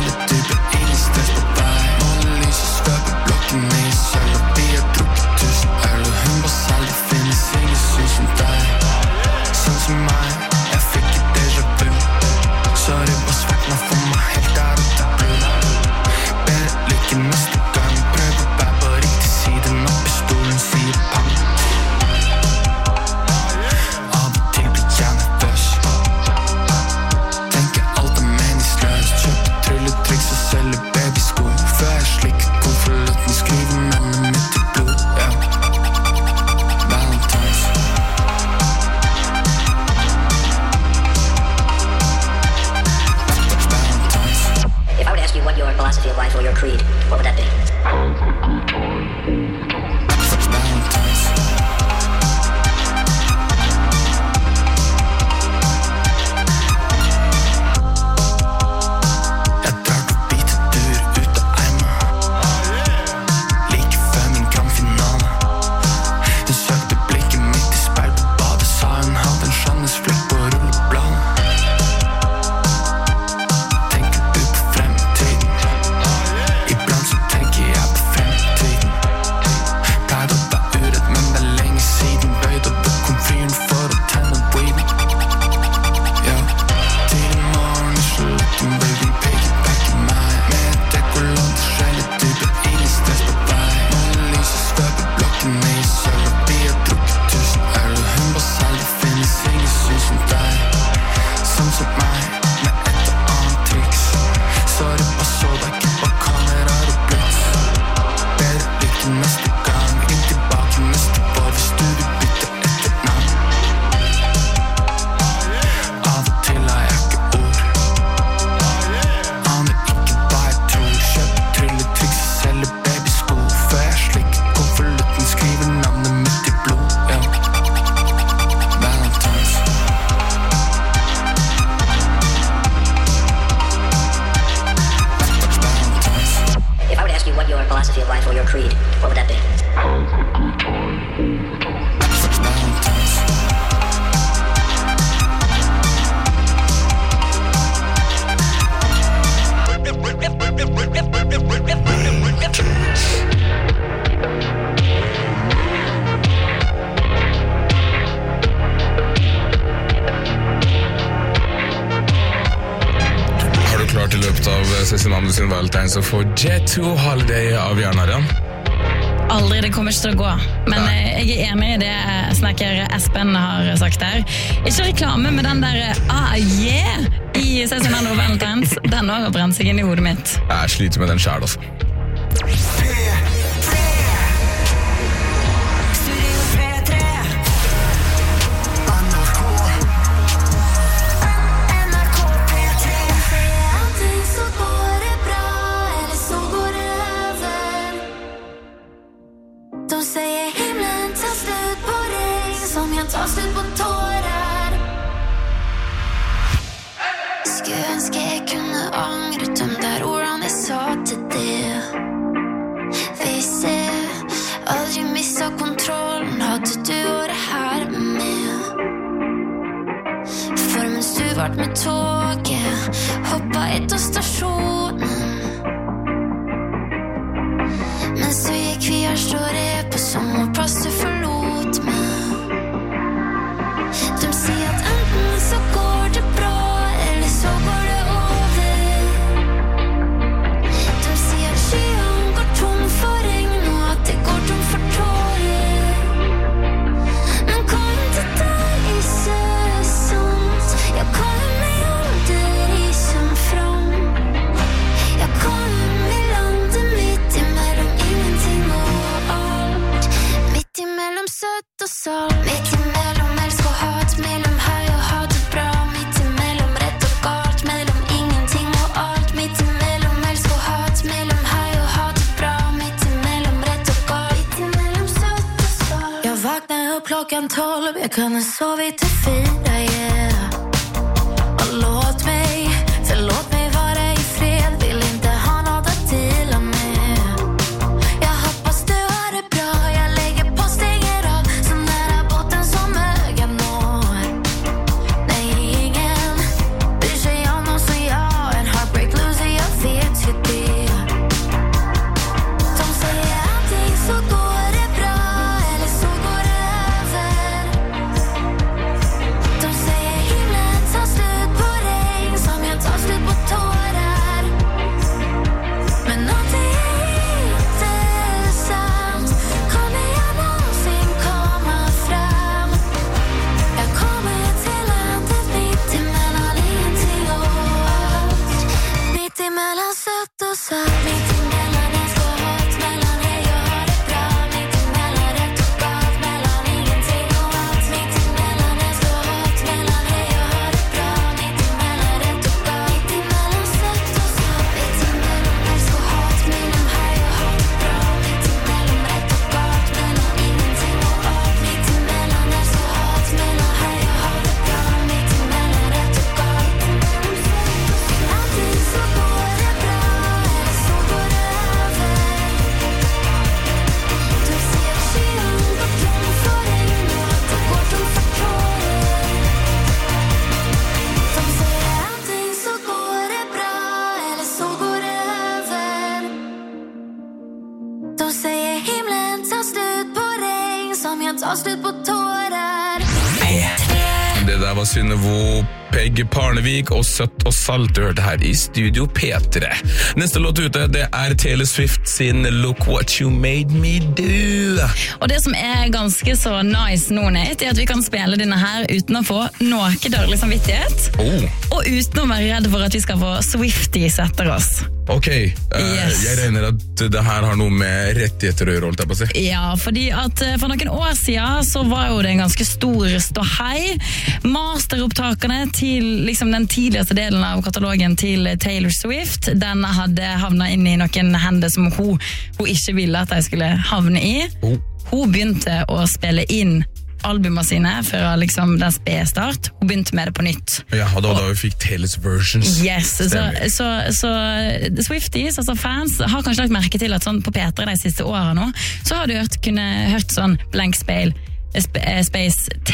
Cezinando sin Valentine, så får Jet to Holiday av Bjørnarian. Aldri, det kommer ikke til å gå. Men eh, jeg er enig i det eh, snakker Espen har sagt der. Ikke reklame med den der ah, yeah i Cezinando og Valentines. Den har brent seg inn i hodet mitt. Jeg sliter med den selv, altså. Ta slut på tårar. Skulle ønske jeg kunne angret om der ordene jeg sa til det. Hvis jeg aldri mistet kontrollen, hadde du vært her med. For mens du vart med toget, hoppet etter stasjonen. Mens du gikk vi her står jeg på sommerplass du forlot meg. De sier at enten så går det bra, eller så går det over. De sier at skyen går tom for regn, og at det går tom for tårer. Men kan det der ikke sant? Jeg kan meg aldri som fram. Jeg kan meg lande midt imellom ingenting og alt. Midt imellom søtt og salt. Midt imellom elsk og hat. Mellom høy og ha det bra. Midt imellom rett og galt. Mellom ingenting og alt. Midt imellom elsk og hat. Mellom høy og ha det bra. Midt imellom rett og galt. Midt imellom søtt og salt. Jeg vaknar upp klockan tolv. Jag kunde sova till fyra, yeah. Och låt mig, förlåt mig vara i fred. Vill inte ha något att dela med. Jag hoppas du har det bra. Jag lägger på stänger av. Så nära botten som ögat når. Nej, ingen bryr sig om någon som jag. En heartbreak loser, jag vet ju det. De säger allting så går det bra, eller så går det över. De säger himlen tar slut på regn, som jag tar slut på tårar. Men någonting är inte sant. Kommer jag någonsin komma fram? Jag kommer till landet mitt emellan ingenting och allt. Mitt emellan sött och salt. Mitt emellan älsk och hat. Mellan hej och ha det bra. Mitt emellan rätt och galt. Mellan ingenting och allt. Mitt emellan älsk och hat. Mellan hej och ha det bra. Mitt emellan rätt och galt. Mitt emellan sött och salt. Mitt emellan älsk och hat. Mellan hej och ha det bra. Mitt emellan rätt och galt. Mellan ingenting och allt. Mitt emellan älsk och hat. Mellan hej och ha det bra. Mitt emellan rätt och galt. Allting så går det bra, eller så går det över. Du ser att skyn går tom för regn, och att det går tom för tårer. De säger allting så går det bra, eller så går det över. De säger himlen tar slut på regn, som jag tar slut på tårar. Det der var Synnøve Pegg Parnevik og Søtt og Salt du hørte her i Studio P tre. Neste låt ute, det er Taylor Swift sin Look What You Made Me Do. Og det som er ganske så nice nå, Nate, er at vi kan spille denne her uten å få noe dårlig samvittighet, Oh, og uten å være redd for at vi skal få Swifties etter oss. ok. Eh, Yes. Jeg regner at det her har noe med rettigheter å gjøre, holdt jeg på å si. Ja, fordi at eh, for noen år siden så var jo det en ganske stor ståhei. Masteropptakene til liksom den tidligste delen av katalogen til Taylor Swift, den hadde havnet inn i noen hender som hun, hun ikke ville at de skulle havne i. Oh. Hun begynte å spille inn albumene sine fra liksom den spede start. Hun begynte med det på nytt. Ja, og da, da vi fikk Taylor's versions. Yes, så, Stemmer. så, så Swifties, altså fans, har kanskje lagt merke til at sånn på P tre de siste årene nå, så har du hørt, kunne hørt sånn Blank Space, Sp- Space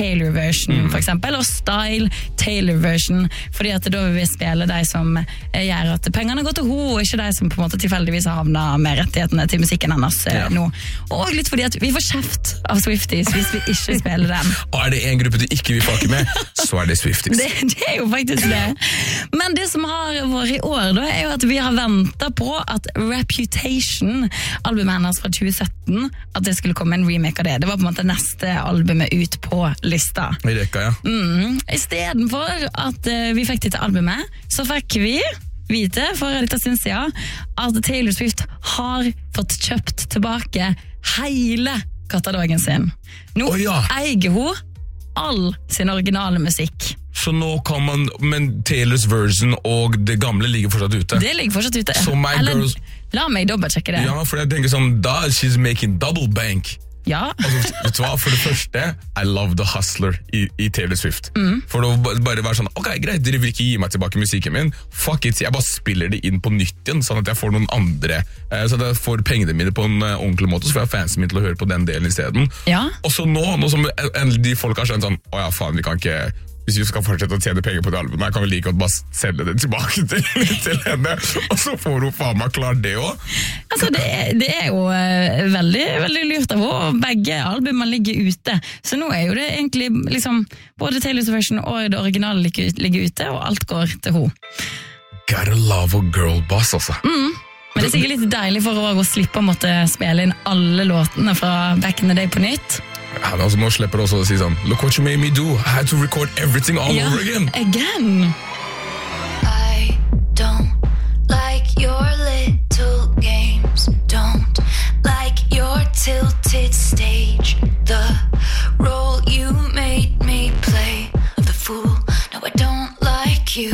Taylor version for eksempel, og Style Taylor version, fordi at da vil vi spille de som eh, gjør at pengene går til ho, og ikke de som på en måte tilfeldigvis har havnet med rettighetene til musikken hennes eh, nå. Og litt fordi at vi får kjeft av Swifties hvis vi ikke spiller dem. Og er det en gruppe du ikke vil fucke med, så er det Swifties. Det, det er jo faktisk det. Men det som har vært i år da, er jo at vi har ventet på at Reputation, albumet hennes fra tjue sytten, at det skulle komme en remake av det. Det var på en måte neste albumet ut på lista. I rekka, ja. Mm. I stedet for at uh, vi fikk dette albumet, så fikk vi vite for litt av sin siden at Taylor Swift har fått kjøpt tilbake hele katalogen sin. Nå oh, ja. eier hun all sin originale musikk. Så nå kan man, men Taylors version og det gamle ligger fortsatt ute. Det ligger fortsatt ute. So my Eller, girls... la meg dobbeltsjekke det. Ja, for jeg tenker sånn, da she's making double bank. Ja. Altså, vet du hva, for det første, I love the hustler i, i Taylor Swift. Mm. For det å bare være sånn, ok, greit, dere vil ikke gi meg tilbake musikken min, fuck it, jeg bare spiller det inn på nytt igjen, sånn at jeg får noen andre, eh, så at jeg får pengene mine på en uh, ordentlig måte, så får jeg fansen min til å høre på den delen i stedet. Ja. Og så nå, nå som en, de folk har skjønt sånn, åja faen, vi kan ikke... Hvis vi skal fortsette å tjene penger på det albumet, jeg kan vel like godt bare selge det tilbake til, til henne, og så får hun faen meg klart det også. Altså, det er, det er jo uh, veldig, veldig lurt av henne, og begge albumene ligger ute. Så nå er jo det egentlig liksom, både Taylor's version og det originale ligger, ligger ute, og alt går til henne. Gotta love a girl boss, altså. Mm. Men det er sikkert litt deilig for henne å slippe å måtte spille inn alle låtene fra Back in the Day på nytt. Ja, altså, nå slipper du også å si sånn, look what you made me do, I had to record everything all ja, over again. Again. I don't like your little games, don't like your tilted stage, the role you made me play of the fool, no I don't like you,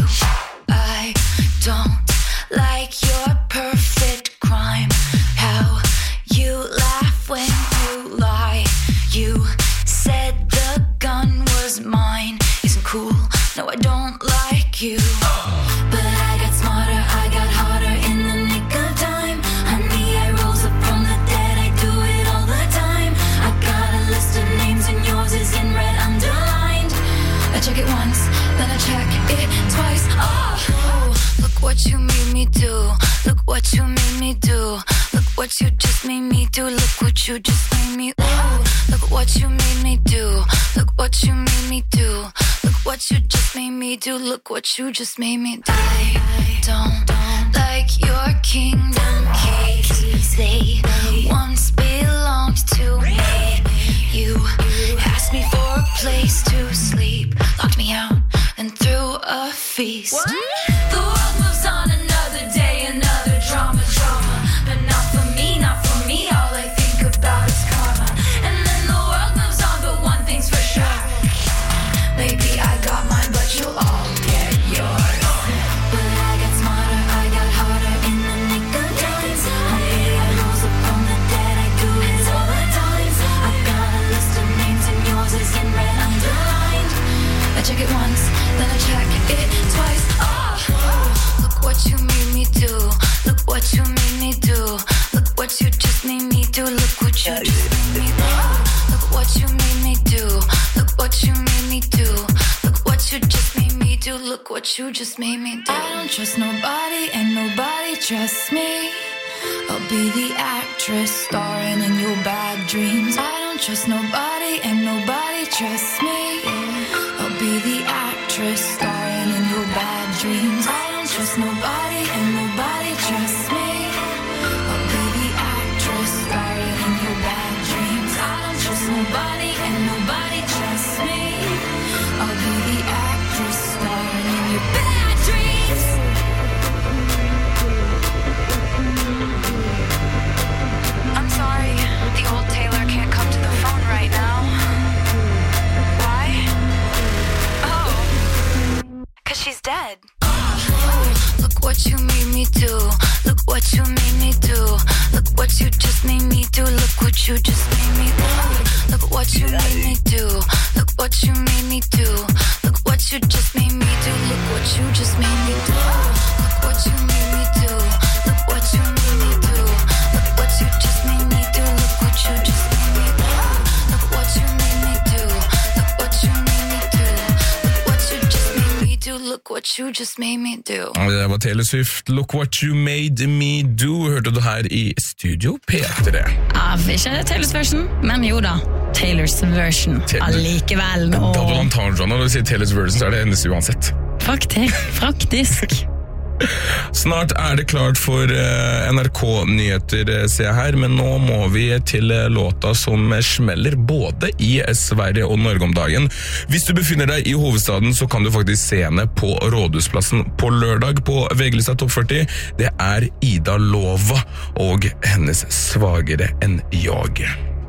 I don't like your perfect crime, how you laugh when you lie. You said the gun was mine. Isn't cool. No, I don't like you. But I got smarter, I got harder in the nick of time. Honey, I rose up from the dead. I do it all the time. I got a list of names and yours is in red underlined. I check it once, then I check it twice. Oh, oh look what you made me do. Look what you made me do. Look what you just made me do. Look what you just made me. Ooh. Look what you made me do. Look what you made me do. Look what you just made me do. Look what you just made me do. I don't like your kingdom keys. They once belonged to me. You asked me for a place to sleep, locked me out and threw a feast. What? The world moves on another day, another drama, drama. But not for me, not for me. All I think about is karma. And then the world moves on, but one thing's for sure. Maybe I got mine, but you'll all get yours. But I got smarter, I got harder in the nick of time. Honey, I rose up from the dead, I do it all the time. I got a list of names and yours is in red underlined. I check it once, then I check it twice. Oh, oh, look what you made me do. Look what you made me do. Look what you just made me do. Look what you just made me do. Look what you made me do. Look what you made me do. Look what you just made me do. Look what you just made me do. I don't trust nobody and nobody trusts me. I'll be the actress starring in your bad dreams. I don't trust nobody and nobody trusts me. I'll be the actress starring in your bad dreams. I don't trust nobody and nobody trusts me. I'll be the actress starring in your bad dreams. I don't trust nobody and nobody trusts me. I'll be the actress starring in your bad dreams. I'm sorry, the old Taylor can't come to the phone right now. Why? Oh, 'cause she's dead. Look what you made me do. Look what you made me do. Look what you just made me do. Look what you just made me do. Look what you made me do. Look what you made me do. Look what you just made me do. Look what you just made me do. Look what you made me do. Look what you made me do. Look what you just made me do. Look what you just made me do. Look what you made me do. Look what you what you just made me do. Det var Taylor Swift, Look What You Made Me Do, hørte du her i Studio P tre. Ja, ikke Taylors version, men jo da, Taylors version allikevel. Og... Double entendre, når du sier Taylors version, så er det hennes uansett. Faktisk, faktisk. Snart er det klart for N R K-nyheter, ser jeg her, men nå må vi til låta som smeller både i Sverige og Norge om dagen. Hvis du befinner deg i hovedstaden, så kan du faktisk se henne på Rådhusplassen på lørdag på V G-lista Topp førti. Det er Ida Lova og hennes Svagare enn jag.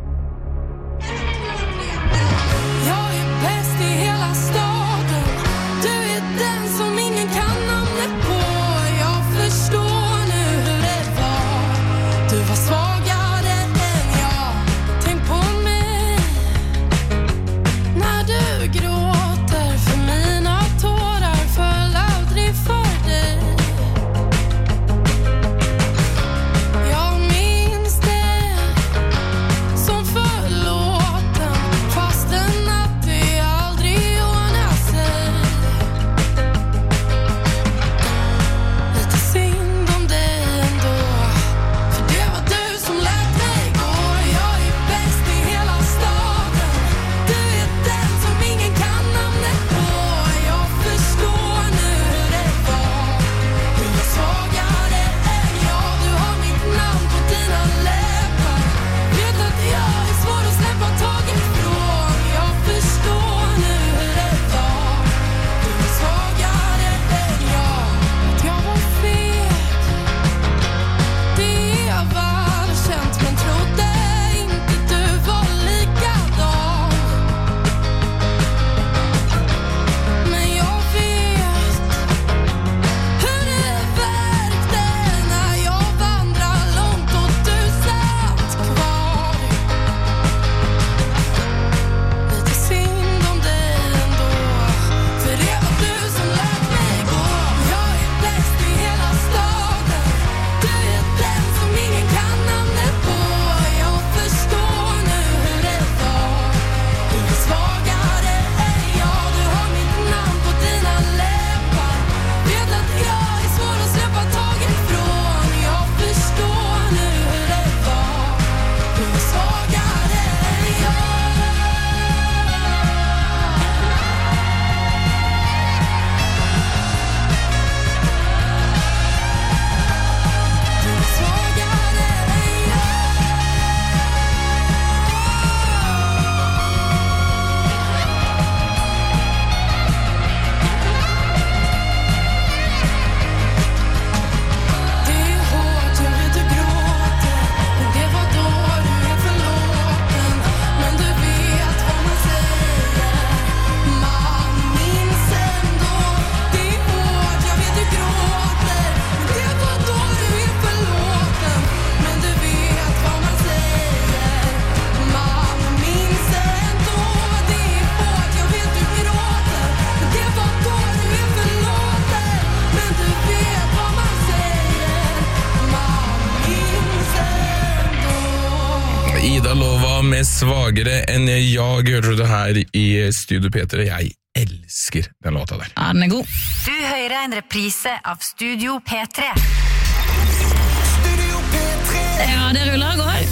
Ida Lova med Svagare enn jag, hørte du her i Studio P tre. Jeg elsker den låta der. Ja, den er god. Du hører en reprise av Studio P tre. Studio P tre. Ja, det ruller og går.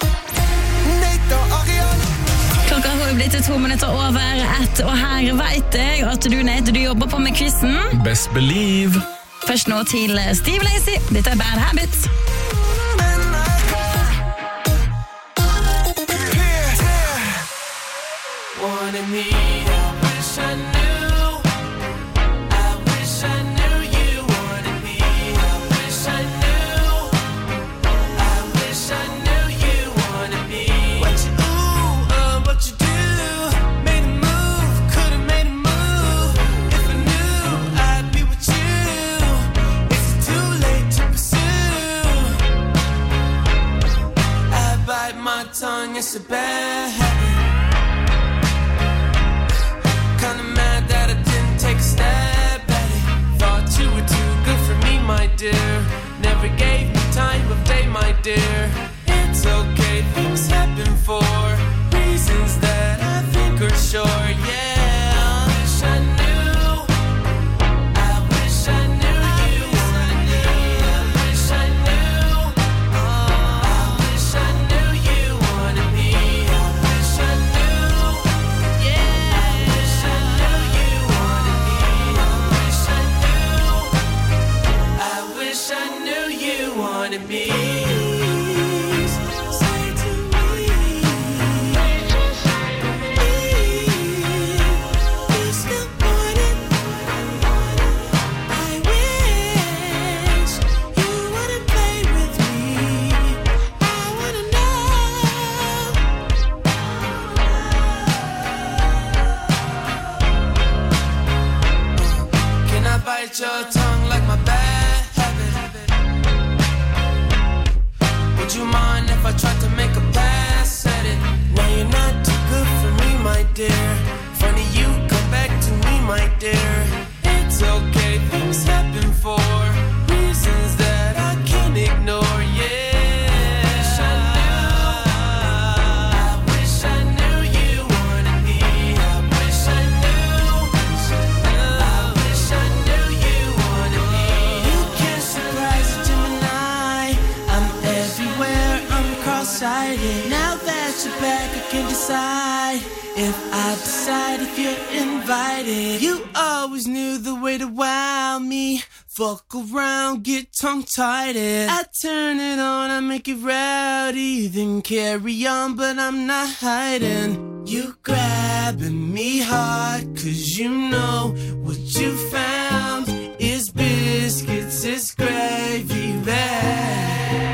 Neita Ariel. Klokka har jo blitt to minutter over ett, og her vet jeg at du, Nate, du jobber på med quizen. Best believe. Først nå til Steve Lacy. Dette er Bad Habits. Wanted me, I wish I knew. I wish I knew you wanted me. I wish I knew. I wish I knew you wanted me. What you ooh, uh, what you do? Made a move, could've made a move. If I knew, I'd be with you. Is it too late to pursue? I bite my tongue, it's a bad habit. Kinda mad that I didn't take a stab at it. Thought you were too good for me, my dear. Never gave me time of day, my dear. It's okay, things happen for reasons that I think are sure, yeah. I wish I knew. I bite your tongue like my bad habit. Would you mind if I tried to make a pass at it? Now you're not too good for me, my dear. Funny you come back to me, my dear. It's okay, things happen for reasons that I can't ignore, yeah. Now that you're back, I can decide if I decide if you're invited. You always knew the way to wow me. Fuck around, get tongue-tied. I turn it on, I make it rowdy. Then carry on, but I'm not hiding. You grabbing me hard, cause you know what you found is biscuits, is gravy bag.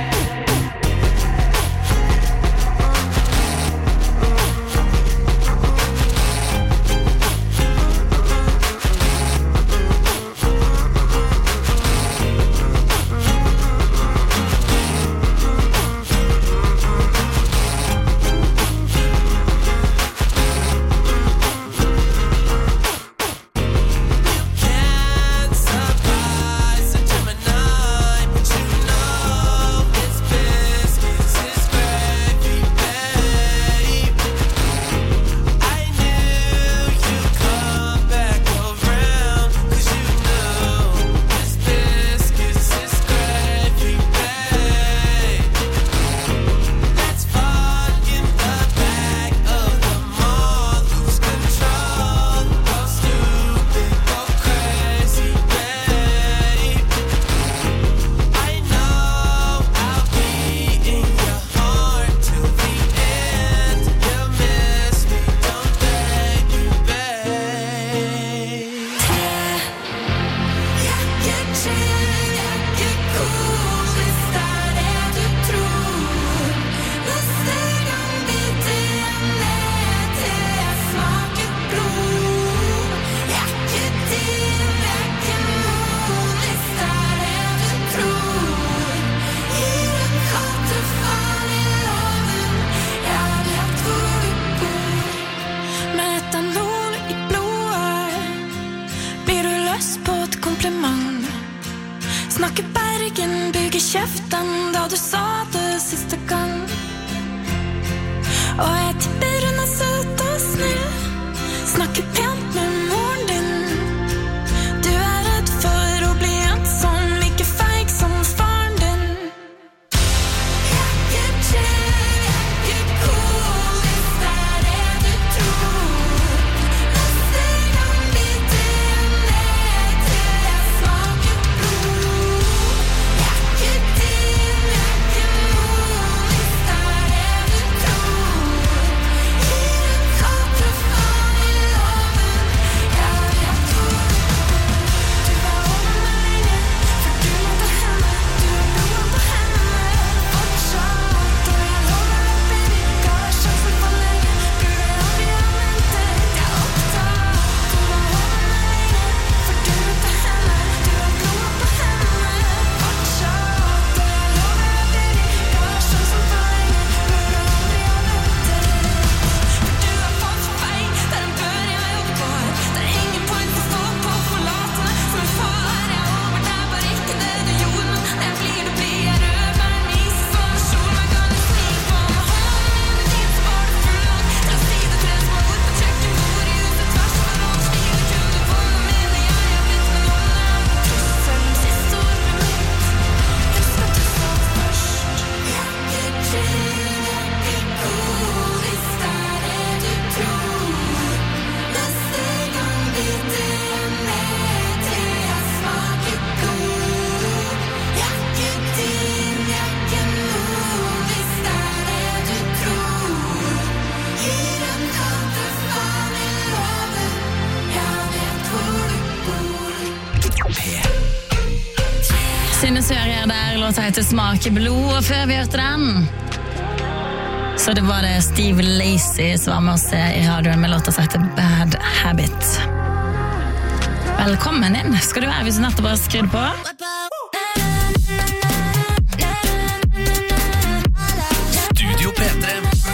Sinnesørier der, låta heter Smake blod, og før vi hørte den så det var det Steve Lacy som var med oss i radioen med låta som heter Bad Habit. velkommen inn skal du være hvis du nettopp bare skrudd på. Studio P tre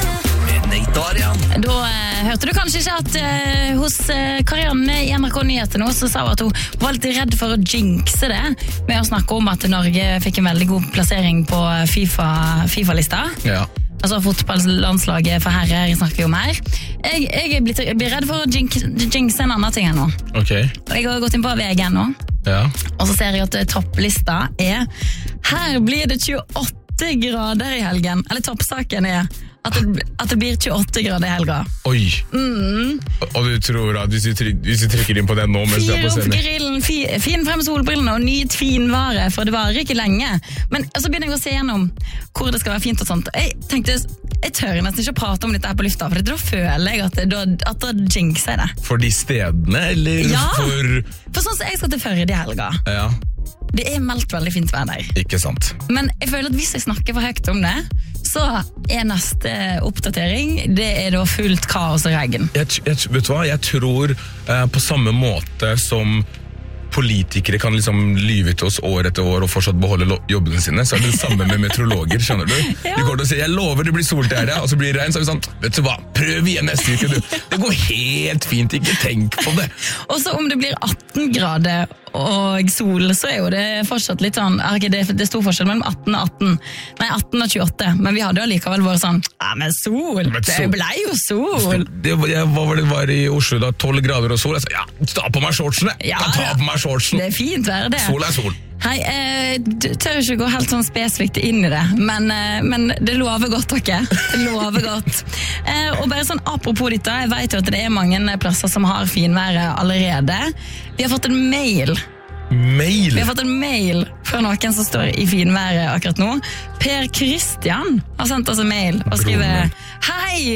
med Neidarian. Da eh, hørte du kanskje ikke at eh, hos eh, Karianne i N R K Nyheter nå, så sa hun at hun var litt redd for å jinxe det med å snakke om at Norge fikk en veldig god plassering på FIFA, FIFA-lista. Ja. Altså fotballlandslaget for herrer snakker vi om her. Jeg, jeg blir, jeg blir redd for å jinx, jinxe en annen ting her nå. Ok. Jeg har gått inn på V G nå, Ja. og så ser jeg at topplista er her blir det tjueåtte grader i helgen. Eller toppsaken er at det, at det blir tjueåtte grader i helga. Oi. Mm. Og du tror at hvis du, tryk, hvis du trykker inn på den nå mens du er Fyr på opp scenen? grillen, fi, fin frem solbrillene og nyt fin vare, for det varer ikke lenge. Men så begynner jeg å se gjennom hvor det skal være fint og sånt. Jeg tenkte, jeg tør nesten ikke å prate om dette her på lufta, for da føler jeg at, det, da, at da jinxer jeg det. For de stedene, eller Ja. for... For sånn som jeg skal til Førde i helga. Ja, Det er meldt veldig fint vær der. ikke sant. Men jeg føler at hvis jeg snakker for høyt om det, så er neste oppdatering, det er da fullt kaos og regn. Jeg, jeg, vet du hva? Jeg tror eh, på samme måte som politikere kan liksom lyve til oss år etter år og fortsatt beholde lo- jobbene sine, så er det det samme med meteorologer, skjønner du? Ja. De går til å si, jeg lover det blir sol til helga, og så blir det regn, så er vi sånn, vet du hva, prøv igjen neste uke, du. Det går helt fint, ikke tenk på det. Og så om det blir atten grader og sol, så er jo det fortsatt litt sånn, okay, det, det er stor forskjell mellom atten og atten, nei atten og tjueåtte, men vi hadde jo likevel vært sånn, ja, men sol, Men det sol- ble jo sol. Det, var- jeg, hva var det var i Oslo da, tolv grader og sol? Jeg sa, ja, ta på meg shortsene. Ja, jeg tar på meg shortsen. Det er fint vær det. Sol er sol. Hei, eh, du tør ikke gå helt sånn spesifikt inn i det, men, eh, men det lover godt, dere. Det lover godt. Eh, og bare sånn, apropos dette, jeg vet jo at det er mange plasser som har finværet allerede. Vi har fått en mail. Mail? Vi har fått en mail fra noen som står i finværet akkurat nå. Per Christian har sendt oss en mail og skriver hei,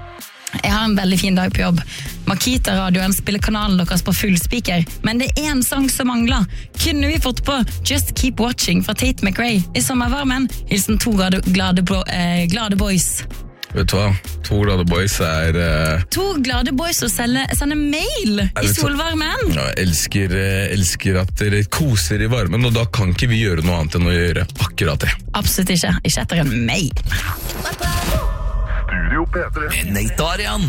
jeg har en veldig fin dag på jobb. Makita-radioen spiller kanalen deres på full speaker, men det er en sang som mangler. Kunne vi fått på Just Keep Watching fra Tate McRae i sommervarmen? Hilsen to glade, glade, bro, eh, glade boys. Vet du hva? To glade boys er... eh, To glade boys som sender, sender mail i vet du- solvarmen. Ja, jeg elsker, eh, elsker at dere koser i varmen, og da kan ikke vi gjøre noe annet enn å gjøre akkurat det. Absolutt ikke. Ikke etter en mail. Studio P tre med Neidarian.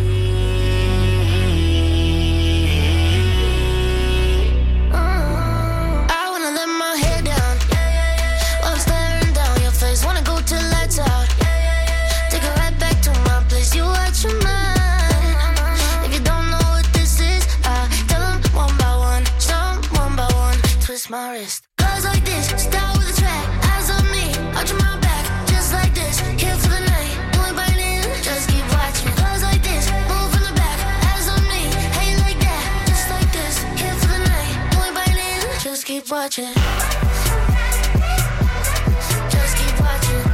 I wanna let my head down while I'm staring down your face. Wanna go till lights out. Take it right back to my place. You out your mind. If you don't know what this is, I tell them one by one, some one by one. Twist my wrist. Goes like this, start with a track. Eyes on me, arching my back, just like this. Here for the night, doing biting, just keep watching. Goes like this, move from the back. Eyes on me, hang like that, just like this. Here for the night, doing biting, just keep watching. Just keep watching.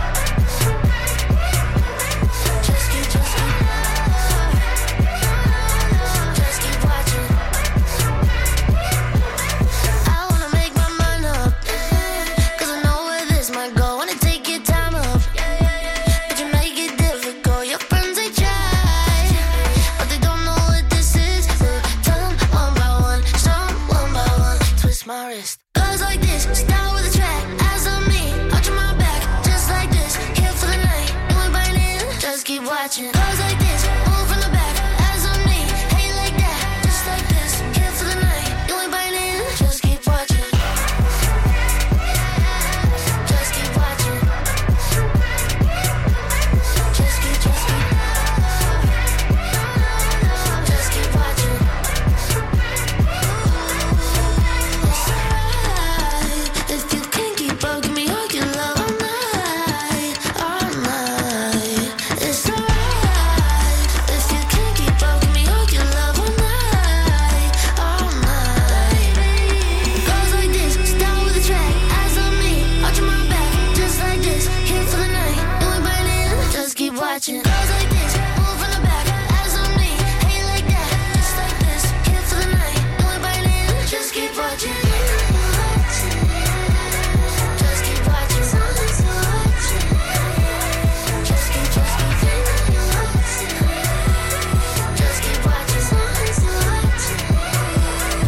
Just keep, just keep. Just keep watching. I wanna make my mind up, 'cause I know where this might go. Wanna take your time up, but you make it difficult. Your friends, they try, but they don't know what this is. So tell them one by one, some one by one. Twist my wrist. Goes like this, start with a track. Eyes on me, arching my back, just like this. Here for the night, doing biting, just keep watching. Goes like